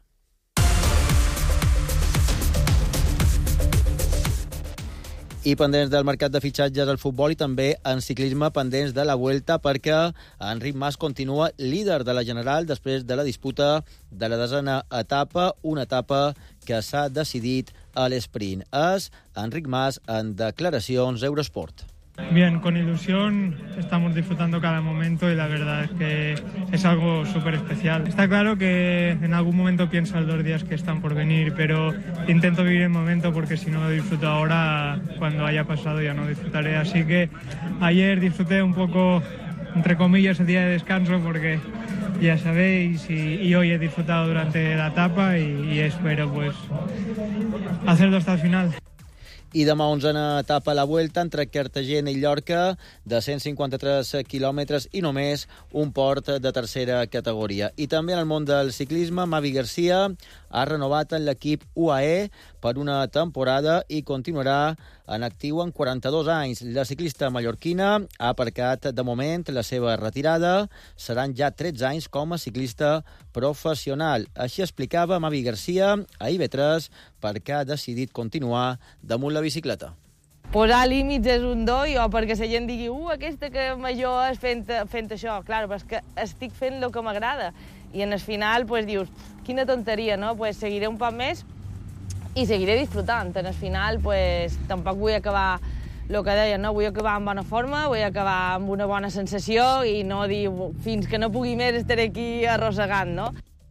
I pendents del mercat de fitxatges al futbol i també en ciclisme pendents de la Vuelta perquè Enric Mas continua líder de la General després de la disputa de la 10a etapa, una etapa que s'ha decidit a l'esprint. És Enric Mas en declaracions Eurosport. Bien, con ilusión, estamos disfrutando cada momento y la verdad es que es algo súper especial. Está claro que en algún momento pienso en los días que están por venir, pero intento vivir el momento porque si no lo disfruto ahora, cuando haya pasado ya no disfrutaré. Así que ayer disfruté un poco, entre comillas, el día de descanso porque ya sabéis y hoy he disfrutado durante la etapa y espero pues hacerlo hasta el final. I demà 11a etapa a la Vuelta entre Cartagena i Llorca de 153 quilòmetres i només un port de tercera categoria. I també en el món del ciclisme, Mavi Garcia ha renovat en l'equip UAE per una temporada i continuarà en actiu en 42 anys. La ciclista mallorquina ha aparcat de moment la seva retirada. Seran ja 13 anys com a ciclista professional. Així explicava Mavi Garcia a IB3 perquè ha decidit continuar damunt la bicicleta. Posar límits és un do, o perquè la gent digui aquesta que major és fent això. Clar, però és que estic fent el que m'agrada I en el final pues, dius, quina tonteria, no? Pues seguiré un poc més i seguiré disfrutant. En el final pues, tampoc vull acabar el que deia, no? Vull acabar en bona forma, vull acabar amb una bona sensació i no dir fins que no pugui més estaré aquí arrossegant, no?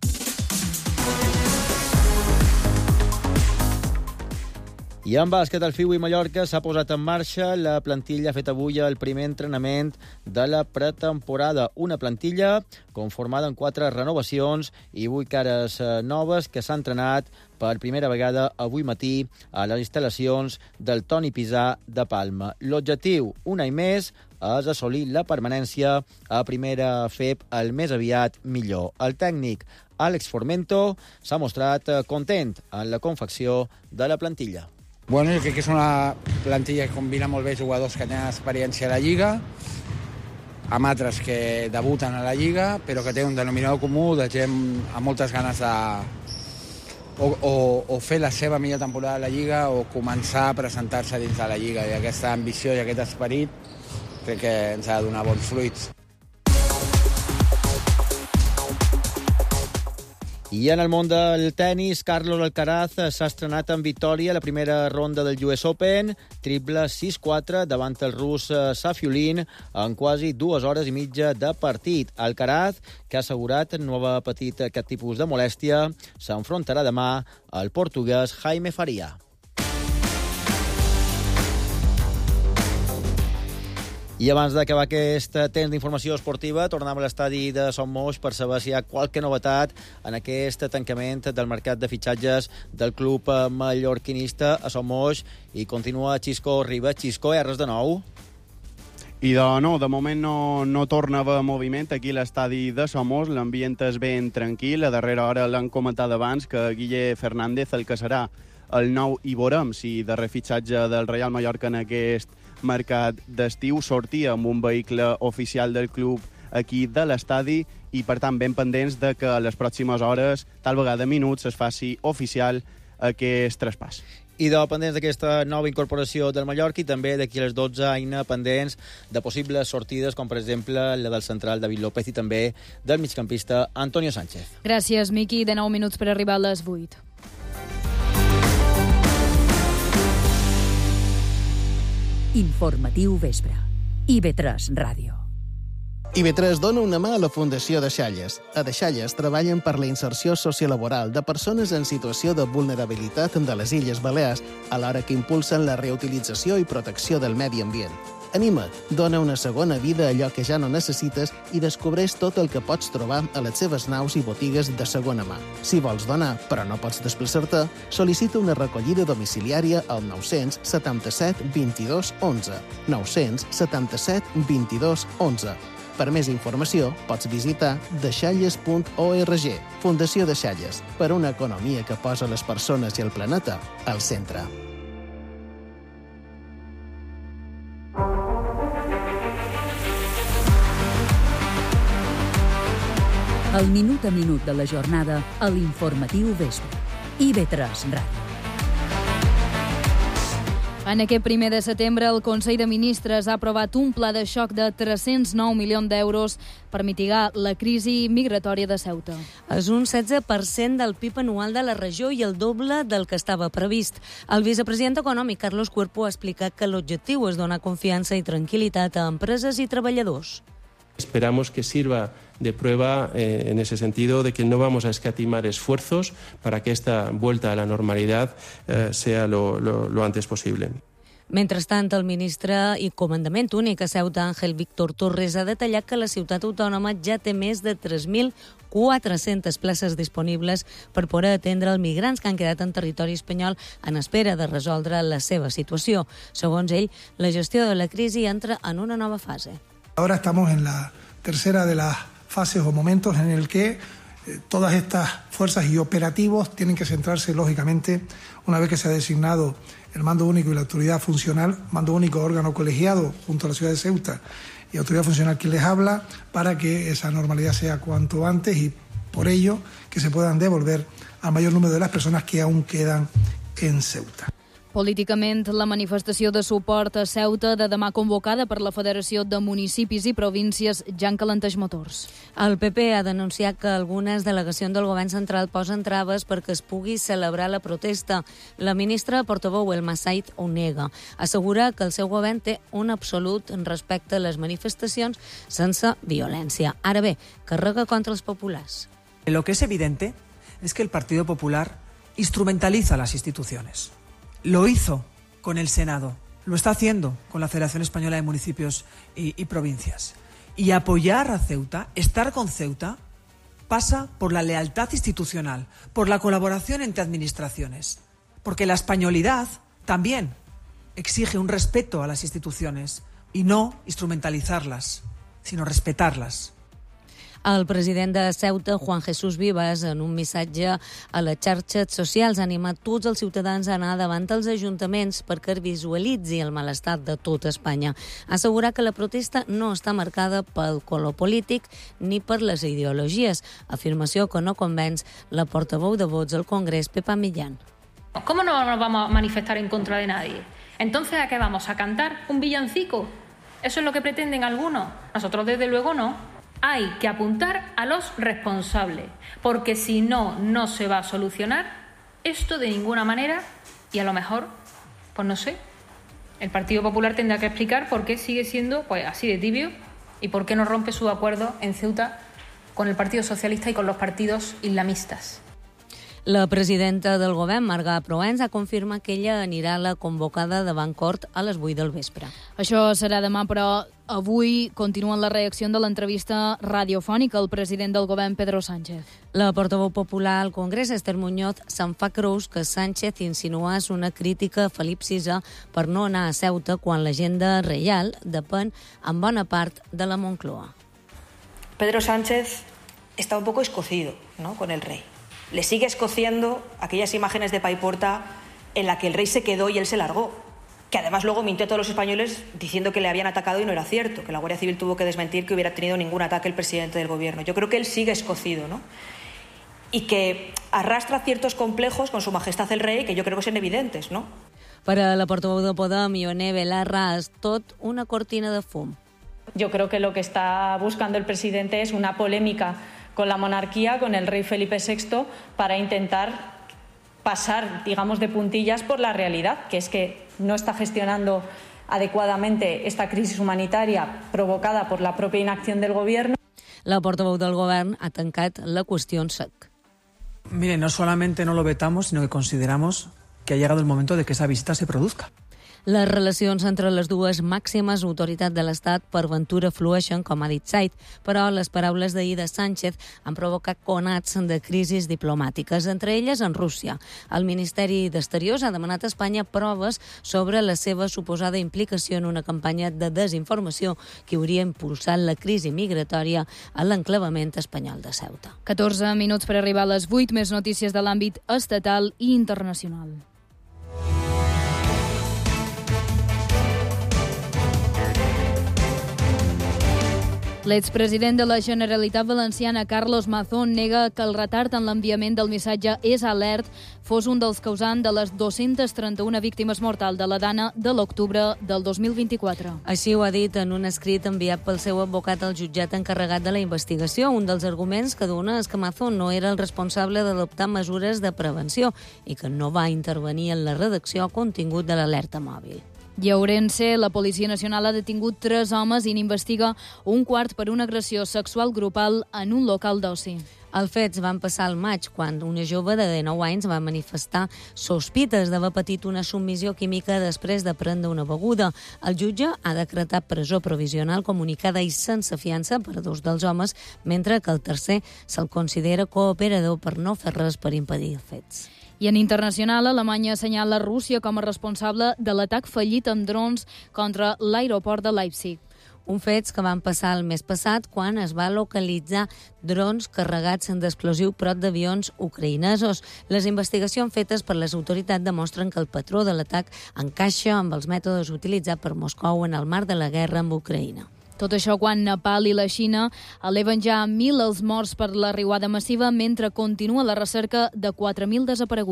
I en bàsquet, el FIU i Mallorca s'ha posat en marxa. La plantilla ha fet avui el primer entrenament de la pretemporada. Una plantilla conformada en 4 renovacions i 8 cares noves que s'ha entrenat per primera vegada avui matí a les instal·lacions del Toni Pisà de Palma. L'objectiu, un any més, és assolir la permanència a primera FEP el més aviat millor. El tècnic Àlex Formento s'ha mostrat content en la confecció de la plantilla. Bueno, jo crec que és una plantilla que combina molt bé jugadors que tenen experiència a la Lliga, amb altres que debuten a la Lliga, però que té un denominador comú de gent amb moltes ganes de o fer la seva millor temporada a la Lliga o començar a presentar-se dins de la Lliga. I aquesta ambició i aquest esperit crec que ens ha de donar bons fruits. I en el món del tennis, Carlos Alcaraz s'ha estrenat en victòria a la primera ronda del US Open, triple 6-4 davant el rus Safiullin en quasi 2 hores i mitja de partit. Alcaraz, que ha assegurat no haver patit aquest tipus de molèstia, s'enfrontarà demà al portuguès Jaime Faria. I abans d'acabar aquest temps d'informació esportiva, tornem a l'estadi de Son Moix per saber si hi ha qualque novetat en aquest tancament del mercat de fitxatges del club mallorquinista a Son Moix. I continua Xisco Ribas. Xisco, hi ha res de nou? I de moment no torna a haver moviment aquí a l'estadi de Somos. L'ambient és ben tranquil. A darrera hora l'han comentat abans que Guille Fernández, el que serà el nou, i veurem si de refitxatge del Real Mallorca en aquest mercat d'estiu sortia amb un vehicle oficial del club aquí de l'estadi i, per tant, ben pendents de que a les pròximes hores, tal vegada minuts, es faci oficial aquest traspàs. I pendents d'aquesta nova incorporació del Mallorca i també d'aquí a les 12 Aina pendents de possibles sortides, com per exemple la del central David López i també del migcampista Antonio Sánchez. Gràcies, Miqui. De 9 minuts per arribar a les 8. Informatiu vespre. IB3 Ràdio. IB3 dona una mà a la Fundació Deixalles. A Deixalles treballen per la inserció sociolaboral de persones en situació de vulnerabilitat de les Illes Balears, alhora que impulsen la reutilització i protecció del medi ambient. Anima't, dona una segona vida a allò que ja no necessites i descobreix tot el que pots trobar a les seves naus i botigues de segona mà. Si vols donar, però no pots desplaçar-te, sol·licita una recollida domiciliària al 977 22 11. 977 22 11. Per més informació, pots visitar deixalles.org. Fundació Deixalles, per una economia que posa les persones i el planeta al centre. El minut a minut de la jornada a l'Informatiu Vespre. IB3 Ràdio. En aquest 1 de setembre, el Consell de Ministres ha aprovat un pla de xoc de 309 milions d'euros per mitigar la crisi migratòria de Ceuta. És un 16% del PIB anual de la regió i el doble del que estava previst. El vicepresident econòmic, Carlos Cuerpo, ha explicat que l'objectiu és donar confiança i tranquil·litat a empreses i treballadors. Esperamos que sirva de prueba en ese sentido de que no vamos a escatimar esfuerzos para que esta vuelta a la normalidad sea lo antes posible. Mentrestant, el ministre i comandament únic a Ceuta, Ángel Víctor Torres, ha detallat que la ciutat autònoma ja té més de 3.400 places disponibles per poder atendre els migrants que han quedat en territori espanyol en espera de resoldre la seva situació. Segons ell, la gestió de la crisi entra en una nova fase. Ahora estamos en la tercera de las fases o momentos en el que todas estas fuerzas y operativos tienen que centrarse, lógicamente, una vez que se ha designado el mando único y la autoridad funcional, mando único órgano colegiado junto a la ciudad de Ceuta y autoridad funcional quien les habla, para que esa normalidad sea cuanto antes y por ello que se puedan devolver al mayor número de las personas que aún quedan en Ceuta. Políticament, la manifestació de suport a Ceuta de demà convocada per la Federació de Municipis i Províncies ja encalenteix motors. El PP ha denunciat que algunes delegacions del govern central posen traves perquè es pugui celebrar la protesta. La ministra portaveu Elma Said ho nega. Assegura que el seu govern té un absolut respecte a les manifestacions sense violència. Ara bé, carrega contra els populars. Lo que es evidente es que el Partido Popular instrumentaliza las instituciones. Lo hizo con el Senado, lo está haciendo con la Federación Española de Municipios y Provincias. Y apoyar a Ceuta, estar con Ceuta, pasa por la lealtad institucional, por la colaboración entre administraciones, porque la españolidad también exige un respeto a las instituciones y no instrumentalizarlas, sino respetarlas. El president de Ceuta, Juan Jesús Vivas, en un missatge a les xarxes socials, ha animat tots els ciutadans a anar davant dels ajuntaments perquè es visualitzi el malestar de tota Espanya. Ha assegurat que la protesta no està marcada pel color polític ni per les ideologies, afirmació que no convenç la portaveu de Vots al Congrés, Pepa Millán. ¿Cómo no nos vamos a manifestar en contra de nadie? Entonces, ¿a qué vamos? ¿A cantar un villancico? ¿Eso es lo que pretenden algunos? Nosotros, desde luego, no. Hay que apuntar a los responsables, porque si no, no se va a solucionar esto de ninguna manera y a lo mejor, pues no sé, el Partido Popular tendrá que explicar por qué sigue siendo pues así de tibio y por qué no rompe su acuerdo en Ceuta con el Partido Socialista y con los partidos islamistas. La presidenta del govern, Marga Provenç, ha confirmat que ella anirà a la convocada davant Cort a les 8 del vespre. Això serà demà, però avui continuen la reacció de l'entrevista radiofònica al president del govern, Pedro Sánchez. La portaveu popular al Congrés, Esther Muñoz, se'n fa creus que Sánchez insinués una crítica a Felip VI per no anar a Ceuta quan l'agenda reial depèn en bona part de la Moncloa. Pedro Sánchez está un poco escocido, ¿no?, con el rey. Le sigue escociendo aquellas imágenes de Paiporta en la que el rey se quedó y él se largó, que además luego mintió a todos los españoles diciendo que le habían atacado y no era cierto, que la Guardia Civil tuvo que desmentir que hubiera tenido ningún ataque el presidente del gobierno. Yo creo que él sigue escocido, ¿no?, y que arrastra ciertos complejos con su majestad el rey que yo creo que son evidentes, ¿no? Per a la portaveu de Podem, Ione Belarra, és tot una cortina de fum. Yo creo que lo que está buscando el presidente es una polémica con la monarquía, con el rey Felipe VI, para intentar pasar, digamos, de puntillas por la realidad, que es que no está gestionando adecuadamente esta crisis humanitaria provocada por la propia inacción del gobierno. La portaveu del govern ha tancat la qüestió en sec. Mire, no solamente no lo vetamos, sino que consideramos que ha llegado el momento de que esa visita se produzca. Les relacions entre les dues màximes autoritats de l'Estat per ventura flueixen, com ha dit Said, però les paraules d'ahir de Sánchez han provocat conats de crisis diplomàtiques, entre elles en Rússia. El Ministeri d'Exteriors ha demanat a Espanya proves sobre la seva suposada implicació en una campanya de desinformació que hauria impulsat la crisi migratòria a l'enclavament espanyol de Ceuta. 14 minuts per arribar a les 8, més notícies de l'àmbit estatal i internacional. L'expresident de la Generalitat Valenciana, Carlos Mazón, nega que el retard en l'enviament del missatge És Alert fos un dels causants de les 231 víctimes mortals de la Dana de l'octubre del 2024. Així ho ha dit en un escrit enviat pel seu advocat al jutjat encarregat de la investigació. Un dels arguments que dona és que Mazón no era el responsable d'adoptar mesures de prevenció i que no va intervenir en la redacció o contingut de l'alerta mòbil. I a Ourense, la Policia Nacional ha detingut 3 homes i n'investiga un quart per una agressió sexual grupal en un local d'oci. Els fets van passar al maig, quan una jove de 19 anys va manifestar sospites d'haver patit una submissió química després de prendre una beguda. El jutge ha decretat presó provisional comunicada i sense fiança per 2 dels homes, mentre que el tercer se'l considera cooperador per no fer res per impedir els fets. I en internacional, Alemanya assenyala Rússia com a responsable de l'atac fallit amb drons contra l'aeroport de Leipzig. Un fets que van passar el mes passat quan es va localitzar drons carregats d'explosiu prop d'avions ucraïnesos. Les investigacions fetes per les autoritats demostren que el patró de l'atac encaixa amb els mètodes utilitzats per Moscou en el marc de la guerra amb Ucraïna. Tot això quan Nepal i la Xina eleven ja 1.000 els morts per la riuada massiva, mentre continua la recerca de 4.000 desapareguts.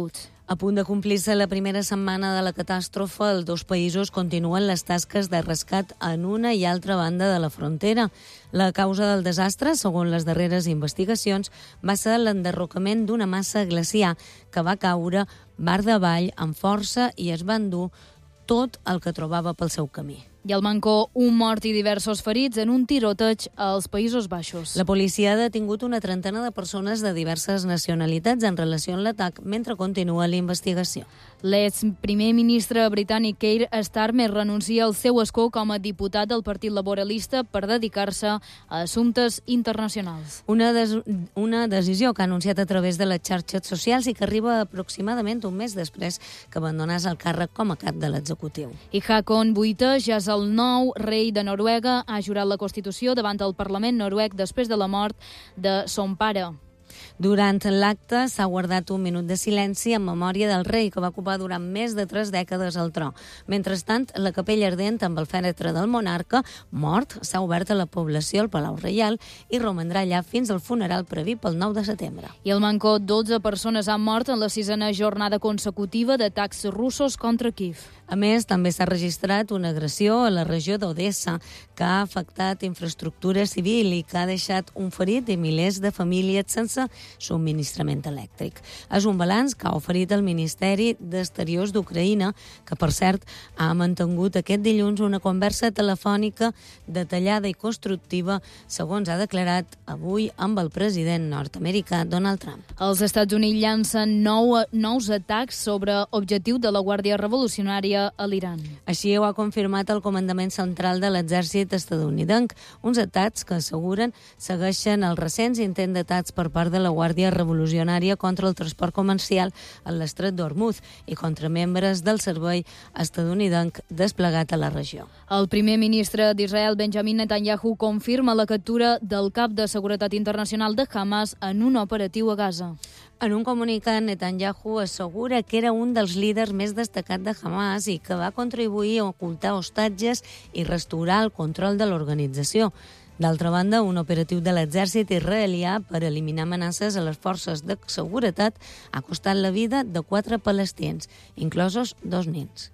A punt de complir-se la primera setmana de la catàstrofe, els dos països continuen les tasques de rescat en una i altra banda de la frontera. La causa del desastre, segons les darreres investigacions, va ser l'enderrocament d'una massa glaciar que va caure bar avall amb força i es va endur tot el que trobava pel seu camí. I al Mancó, un mort i diversos ferits en un tiroteig als Països Baixos. La policia ha detingut una trentena de persones de diverses nacionalitats en relació amb l'atac, mentre continua la investigació. L'ex-primer ministre britànic Keir Starmer renuncia al seu escó com a diputat del Partit Laboralista per dedicar-se a assumptes internacionals. Una decisió que ha anunciat a través de les xarxes socials i que arriba aproximadament un mes després que abandonés el càrrec com a cap de l'executiu. I Håkon VIII ja és el nou rei de Noruega, ha jurat la Constitució davant el Parlament noruec després de la mort de son pare. Durant l'acte s'ha guardat un minut de silenci en memòria del rei, que va ocupar durant més de 3 dècades el tro. Mentrestant, la capella ardent amb el fèretre del monarca, mort, s'ha obert a la població al Palau Reial i romandrà allà fins al funeral previst pel 9 de setembre. I al Mancó, 12 persones han mort en la 6a jornada consecutiva d'atacs russos contra Kiev. A més, també s'ha registrat una agressió a la regió d'Odessa que ha afectat infraestructura civil i que ha deixat un ferit i milers de famílies sense subministrament elèctric. És un balanç que ha oferit el Ministeri d'Exteriors d'Ucraïna, que, per cert, ha mantingut aquest dilluns una conversa telefònica detallada i constructiva, segons ha declarat avui amb el president nord-americà Donald Trump. Els Estats Units llancen nous atacs sobre objectiu de la Guàrdia Revolucionària a l'Iran. Així ho ha confirmat el comandament central de l'exèrcit estatunidenc, uns atacs que asseguren segueixen els recents intents d'atacs per part de la Guàrdia Revolucionària contra el transport comercial a l'estret d'Hormuz i contra membres del servei estatunidenc desplegat a la regió. El primer ministre d'Israel, Benjamin Netanyahu, confirma la captura del cap de Seguretat Internacional de Hamas en un operatiu a Gaza. En un comunicat, Netanyahu assegura que era un dels líders més destacats de Hamas i que va contribuir a ocultar hostatges i restaurar el control de l'organització. D'altra banda, un operatiu de l'exèrcit israelià per eliminar amenaces a les forces de seguretat ha costat la vida de 4 palestins, inclosos 2 nens.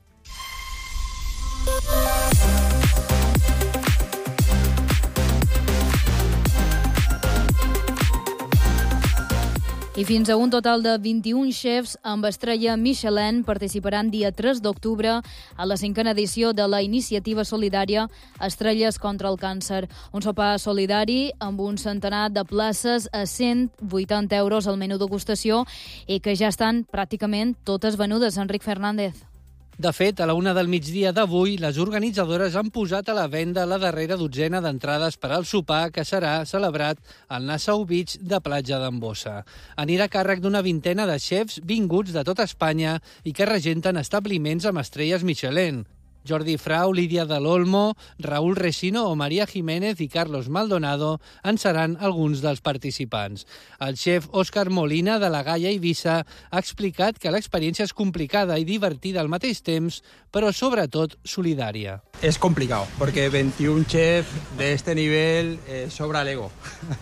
I fins a un total de 21 xefs amb estrella Michelin participaran dia 3 d'octubre a la 5a edició de la iniciativa solidària Estrelles contra el Càncer. Un sopar solidari amb un centenar de places a 180 euros al menú degustació i que ja estan pràcticament totes venudes. Enric Fernández. De fet, a la 1 del migdia d'avui, les organitzadores han posat a la venda la darrera dotzena d'entrades per al sopar que serà celebrat al Nassau Beach de Platja d'Embossa. Anirà a càrrec d'una vintena de xefs vinguts de tot Espanya i que regenten establiments amb estrelles Michelin. Jordi Frau, Lídia de l'Olmo, Raúl Resino o María Jiménez i Carlos Maldonado en seran alguns dels participants. El xef Òscar Molina, de la Gaia Eivissa, ha explicat que l'experiència és complicada i divertida al mateix temps, però sobretot solidària. Es complicado, porque 21 chefs de este nivel sobra el ego.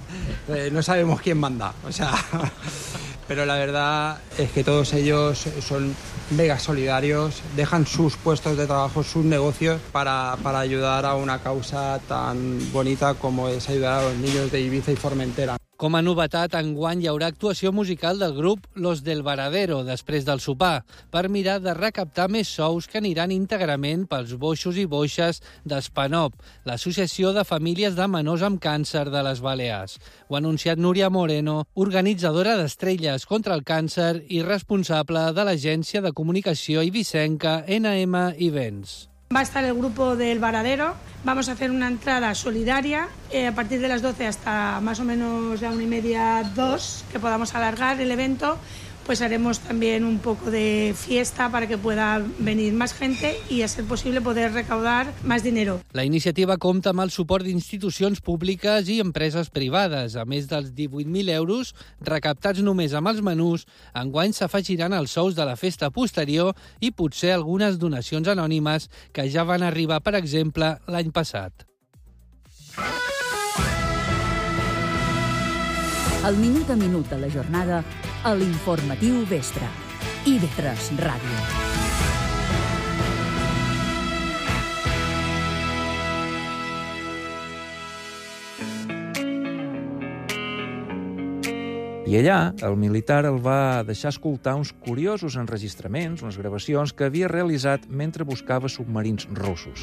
No sabemos quién manda, o sea... Pero la verdad es que todos ellos son mega solidarios, dejan sus puestos de trabajo, sus negocios para ayudar a una causa tan bonita como es ayudar a los niños de Ibiza y Formentera. Com a novetat, enguany hi haurà actuació musical del grup Los del Varadero després del sopar, per mirar de recaptar més sous que aniran íntegrament pels boixos i boixes d'Espanop, l'Associació de Famílies de Menors amb Càncer de les Balears. Ho ha anunciat Núria Moreno, organitzadora d'Estrelles contra el Càncer i responsable de l'agència de comunicació eivissenca NM Events. Va a estar el grupo del Varadero, vamos a hacer una entrada solidaria a partir de las 12 hasta más o menos la 1:30, 2, que podamos alargar el evento. Pues haremos también un poco de fiesta para que pueda venir más gente y, a ser posible, poder recaudar más dinero. La iniciativa compta amb el suport d'institucions públiques i empreses privades. A més dels 18.000 euros recaptats només amb els menús, enguany s'afegiran els sous de la festa posterior i potser algunes donacions anònimes que ja van arribar, per exemple, l'any passat. El minut a minut de la jornada a l'Informatiu Vespre. IB3 Ràdio. I allà, el militar el va deixar escoltar uns curiosos enregistraments, unes gravacions que havia realitzat mentre buscava submarins russos.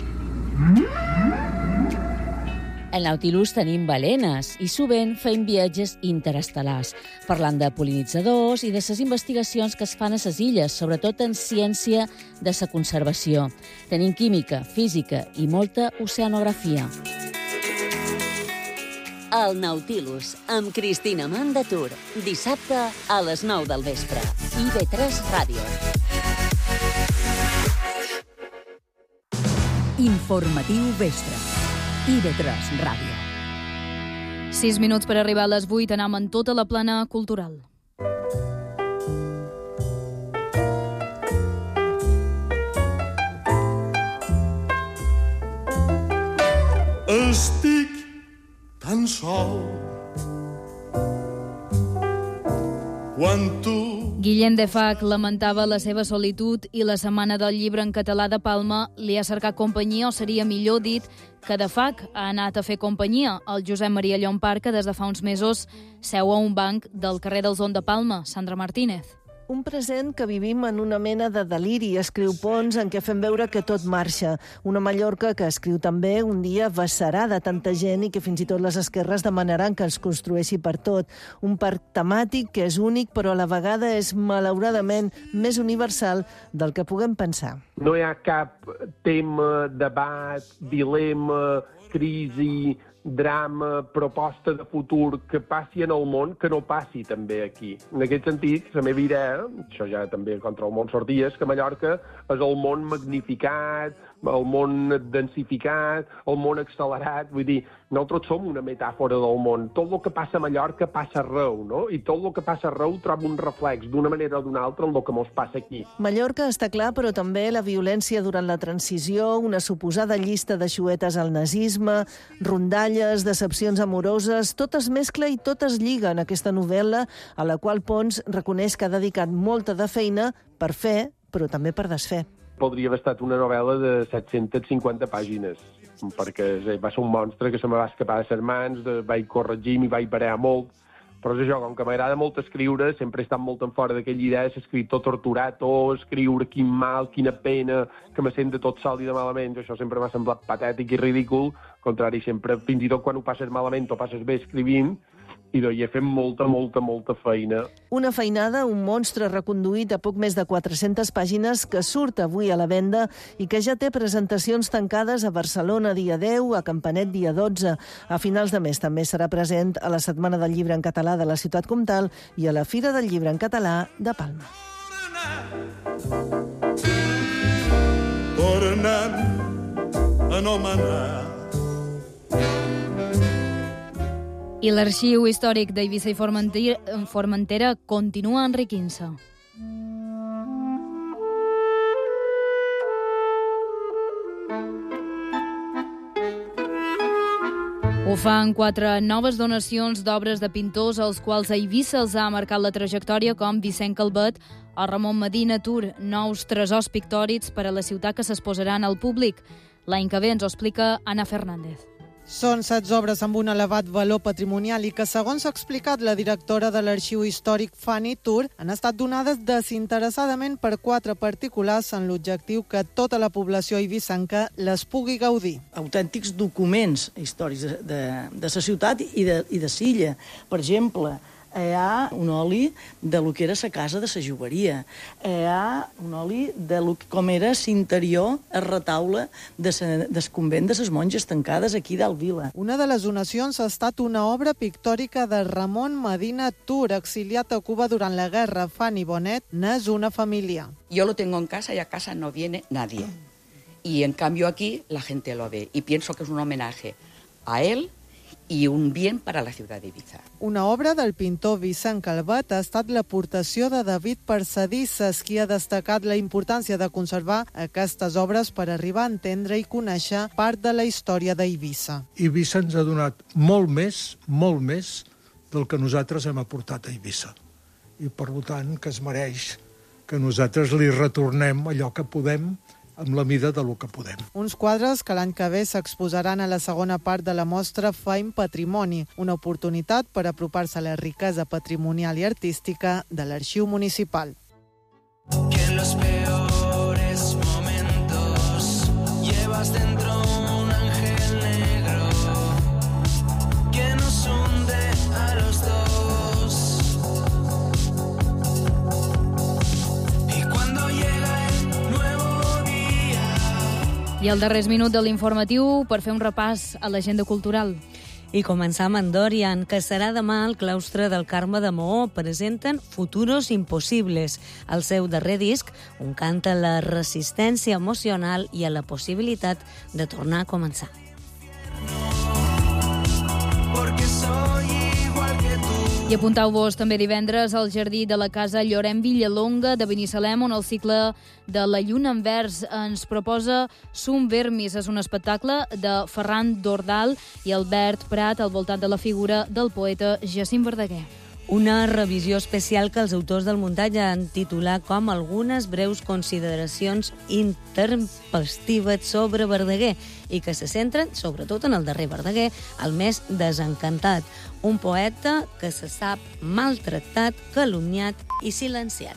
Al Nautilus tenim balenes i sovint fem viatges interestel·lars, parlant de pol·linitzadors i de les investigacions que es fan a les illes, sobretot en ciència de la conservació. Tenim química, física i molta oceanografia. El Nautilus, amb Cristina Mandatur. Dissabte a les 9 del vespre. IB3 Ràdio. Informatiu vespre. IB3 Ràdio. 6 minuts per arribar a les 8. Anem en tota la plana cultural. Estic tan sol quan tu... Guillem de Fac lamentava la seva solitud i la Setmana del Llibre en Català de Palma li ha cercat companyia, o seria millor dit que de Fac ha anat a fer companyia al Josep Maria Llompart, que des de fa uns mesos seu a un banc del carrer del Zon de Palma. Sandra Martínez. Un present que vivim en una mena de deliri, escriu Pons, en què fem veure que tot marxa. Una Mallorca que, escriu també, un dia vessarà de tanta gent i que fins i tot les esquerres demanaran que els construeixi per tot. Un parc temàtic que és únic, però a la vegada és, malauradament, més universal del que puguem pensar. No hi ha cap tema, debat, dilema, crisi, drama, proposta de futur que passi en el món que no passi també aquí. En aquest sentit, la meva idea, això ja també contra el món sortia, és que Mallorca és el món magnificat, el món densificat, el món accelerat. Vull dir, nosaltres som una metàfora del món. Tot el que passa a Mallorca passa arreu, no? I tot el que passa arreu troba un reflex d'una manera o d'una altra en el que ens passa aquí. Mallorca està clar, però també la violència durant la transició, una suposada llista de xuetes al nazisme, rondalles, decepcions amoroses, tot es mescla i tot es lliga en aquesta novel·la a la qual Pons reconeix que ha dedicat molta de feina per fer, però també per desfer. Podria haver estat una novel·la de 750 pàgines, perquè va ser un monstre que se me va escapar de les mans, vaig corregir, m'hi vaig parar molt, però és això, com que m'agrada molt escriure, sempre he estat molt en fora d'aquella idea de escriptor torturat o escriure quin mal, quina pena, que me sent de tot sol i de malament. Això sempre m'ha semblat patètic i ridícul, al contrari, sempre, fins i tot quan ho passes malament o passes bé escrivint, i hi he fet molta feina. Una feinada, un monstre reconduït a poc més de 400 pàgines que surt avui a la venda i que ja té presentacions tancades a Barcelona dia 10, a Campanet dia 12. A finals de mes també serà present a la Setmana del Llibre en Català de la Ciutat Comtal i a la Fira del Llibre en Català de Palma. Tornant a anomenar. I l'arxiu històric d'Eivissa i Formentera continua enriquint-se. Ho fan 4 noves donacions d'obres de pintors als quals a Eivissa els ha marcat la trajectòria, com Vicent Calvet o Ramon Medina Tur, nous tresors pictòrics per a la ciutat que s'exposaran al públic. L'any que ve ens ho explica Anna Fernández. Són 16 obres amb un elevat valor patrimonial i que, segons ha explicat la directora de l'Arxiu Històric Fanny Tur, han estat donades desinteressadament per 4 particulars amb l'objectiu que tota la població eivissenca les pugui gaudir. Autèntics documents històrics de la ciutat i de l'illa. Per exemple, hi ha un oli de lo que era la casa de la joveria. Hi ha un oli de lo que, com era l'interior, el retaule del convent de les monges tancades aquí dalt Vila. Una de les donacions ha estat una obra pictòrica de Ramon Medina Tur, exiliat a Cuba durant la guerra. Fanny Bonet n'és una família. Yo lo tengo en casa y a casa no viene nadie. Y en cambio aquí la gente lo ve. Y pienso que es un homenaje a él i un bien per a la ciutat d'Eivissa. Una obra del pintor Vicent Calvet ha estat l'aportació de David Parsadisses, qui ha destacat la importància de conservar aquestes obres per arribar a entendre i conèixer part de la història d'Eivissa. Eivissa ens ha donat molt més del que nosaltres hem aportat a Eivissa. I, per tant, que es mereix que nosaltres li retornem allò que podem amb la mida del que podem. Uns quadres que l'any que ve s'exposaran a la segona part de la mostra Faim Patrimoni, una oportunitat per apropar-se a la riquesa patrimonial i artística de l'Arxiu Municipal. Que en los peores momentos llevas dentro un ángel negro que nos hunde a los dos. Y cuando llega el nuevo día. I el darrer minut de l'informatiu per fer un repàs a l'agenda cultural. I començar amb Andorian, que serà demà al claustre del Carme de Maó. Presenten Futuros Impossibles, el seu darrer disc, on canta la resistència emocional i a la possibilitat de tornar a començar. I apuntau-vos també divendres al jardí de la Casa Llorem Villalonga de Binissalem, on el cicle de La Lluna en Vers ens proposa Sum Vermis. És un espectacle de Ferran Dordal i Albert Prat al voltant de la figura del poeta Jacint Verdaguer. Una revisió especial que els autors del muntatge han titulat com Algunes breus consideracions intempestives sobre Verdaguer i que se centren sobretot en el darrer Verdaguer, el més desencantat, un poeta que se sap maltractat, calumniat i silenciat.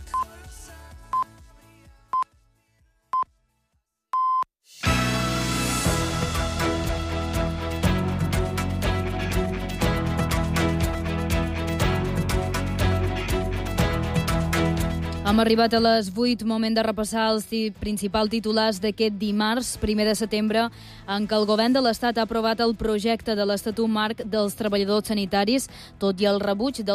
Hem arribat a les 8, moment de repassar els principals titulars d'aquest dimarts, 1 de setembre, en què el govern de l'Estat ha aprovat el projecte de l'Estatut Marc dels Treballadors Sanitaris, tot i el rebuig del